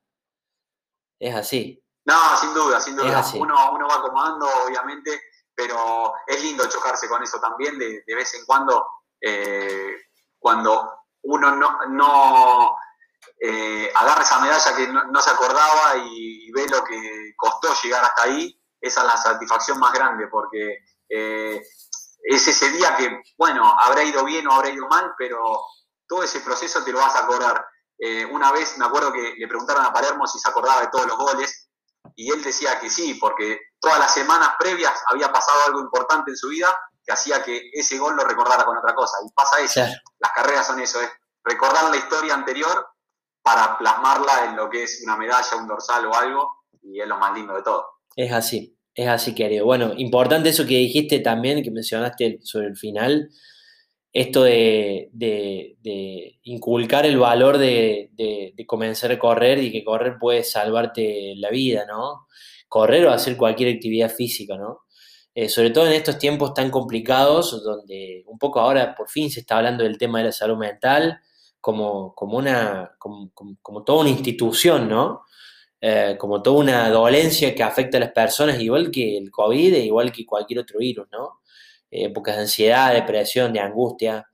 S1: Es así.
S2: No, sin duda, sin duda. Uno, uno va acomodando, obviamente, pero es lindo chocarse con eso también de, de vez en cuando, eh, cuando uno no, no eh, agarra esa medalla que no, no se acordaba y, y ve lo que costó llegar hasta ahí. Esa es la satisfacción más grande, porque eh, es ese día que, bueno, habrá ido bien o habrá ido mal, pero todo ese proceso te lo vas a acordar. Eh, una vez me acuerdo que le preguntaron a Palermo si se acordaba de todos los goles, y él decía que sí, porque todas las semanas previas había pasado algo importante en su vida que hacía que ese gol lo recordara con otra cosa. Y pasa eso. Claro. Las carreras son eso, es recordar la historia anterior para plasmarla en lo que es una medalla, un dorsal o algo, y es lo más lindo de todo.
S1: Es así, es así, querido. Bueno, importante eso que dijiste también, que mencionaste sobre el final, esto de, de, de inculcar el valor de, de, de comenzar a correr y que correr puede salvarte la vida, ¿no? Correr o hacer cualquier actividad física, ¿no? Eh, sobre todo en estos tiempos tan complicados, donde un poco ahora por fin se está hablando del tema de la salud mental como, como, una, como, como, como toda una institución, ¿no? Eh, como toda una dolencia que afecta a las personas, igual que el COVID, e igual que cualquier otro virus, ¿no? Épocas de ansiedad, depresión, de angustia,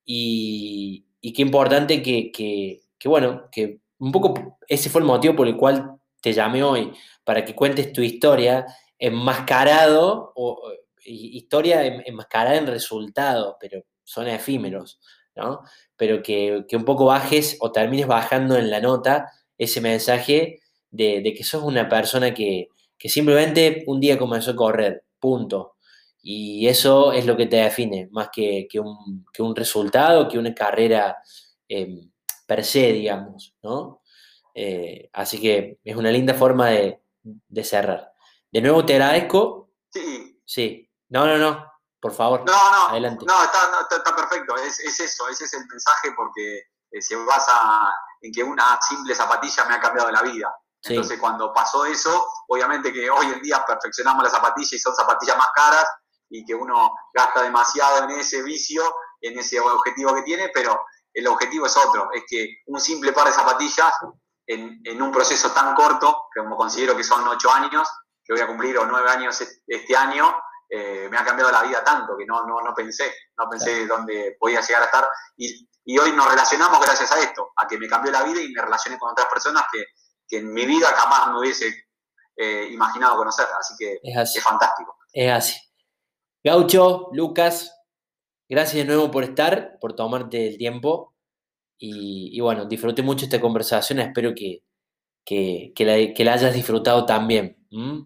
S1: y, y qué importante que, que, que, bueno, que un poco ese fue el motivo por el cual te llamé hoy, para que cuentes tu historia enmascarado, o historia enmascarada en resultados, pero son efímeros, ¿no? Pero que, que un poco bajes o termines bajando en la nota ese mensaje de, de que sos una persona que, que simplemente un día comenzó a correr, punto. Y eso es lo que te define, más que, que, un, que un resultado, que una carrera eh, per se, digamos, ¿no? Eh, así que es una linda forma de, de cerrar. De nuevo te agradezco.
S2: Sí.
S1: Sí. No, no, no, por favor.
S2: No, no,
S1: adelante.
S2: No, está, no, está, está perfecto. Es, es eso, ese es el mensaje, porque eh, se basa en que una simple zapatilla me ha cambiado la vida. Sí. Entonces, cuando pasó eso, obviamente que hoy en día perfeccionamos las zapatillas y son zapatillas más caras, y que uno gasta demasiado en ese vicio, en ese objetivo que tiene, pero el objetivo es otro, es que un simple par de zapatillas en, en un proceso tan corto, como considero que son ocho años, que voy a cumplir, o nueve años este año, eh, me ha cambiado la vida tanto que no, no, no pensé, no pensé claro. dónde podía llegar a estar, y, y hoy nos relacionamos gracias a esto, a que me cambió la vida y me relacioné con otras personas que, que en mi vida jamás me hubiese eh, imaginado conocer, así que
S1: es, así.
S2: es fantástico.
S1: Es así. Gaucho, Lucas, gracias de nuevo por estar, por tomarte el tiempo y, y bueno, disfruté mucho esta conversación, espero que, que, que, la, que la hayas disfrutado también. ¿Mm?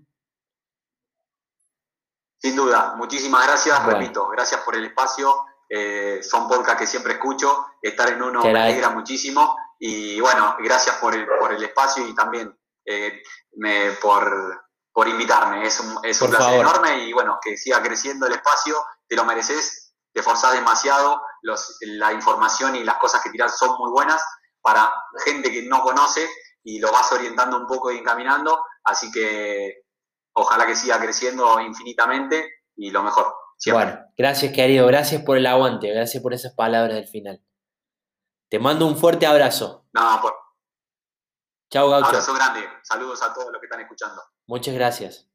S2: Sin duda, muchísimas gracias, bueno. Repito, gracias por el espacio, eh, son podcasts que siempre escucho, estar en uno me alegra muchísimo y bueno, gracias por el, por el espacio y también eh, me, por... por invitarme, es un, es un placer favor. enorme y bueno, que siga creciendo el espacio, te lo mereces, te forzás demasiado, los, la información y las cosas que tirás son muy buenas para gente que no conoce y lo vas orientando un poco y encaminando, así que ojalá que siga creciendo infinitamente y lo mejor, siempre.
S1: Bueno, gracias querido, gracias por el aguante, gracias por esas palabras del final. Te mando un fuerte abrazo.
S2: No, por...
S1: Chao, Gaucho.
S2: Abrazo grande, saludos a todos los que están escuchando.
S1: Muchas gracias.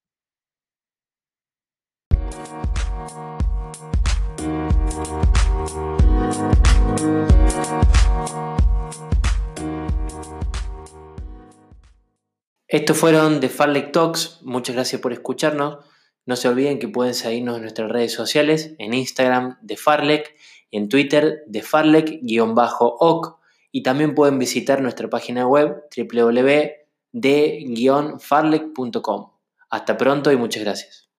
S1: Estos fueron The Farlek Talks. Muchas gracias por escucharnos. No se olviden que pueden seguirnos en nuestras redes sociales, en Instagram de Farlek, en Twitter de Farlek-oc, y también pueden visitar nuestra página web w w w punto de farlek punto com. Hasta pronto y muchas gracias.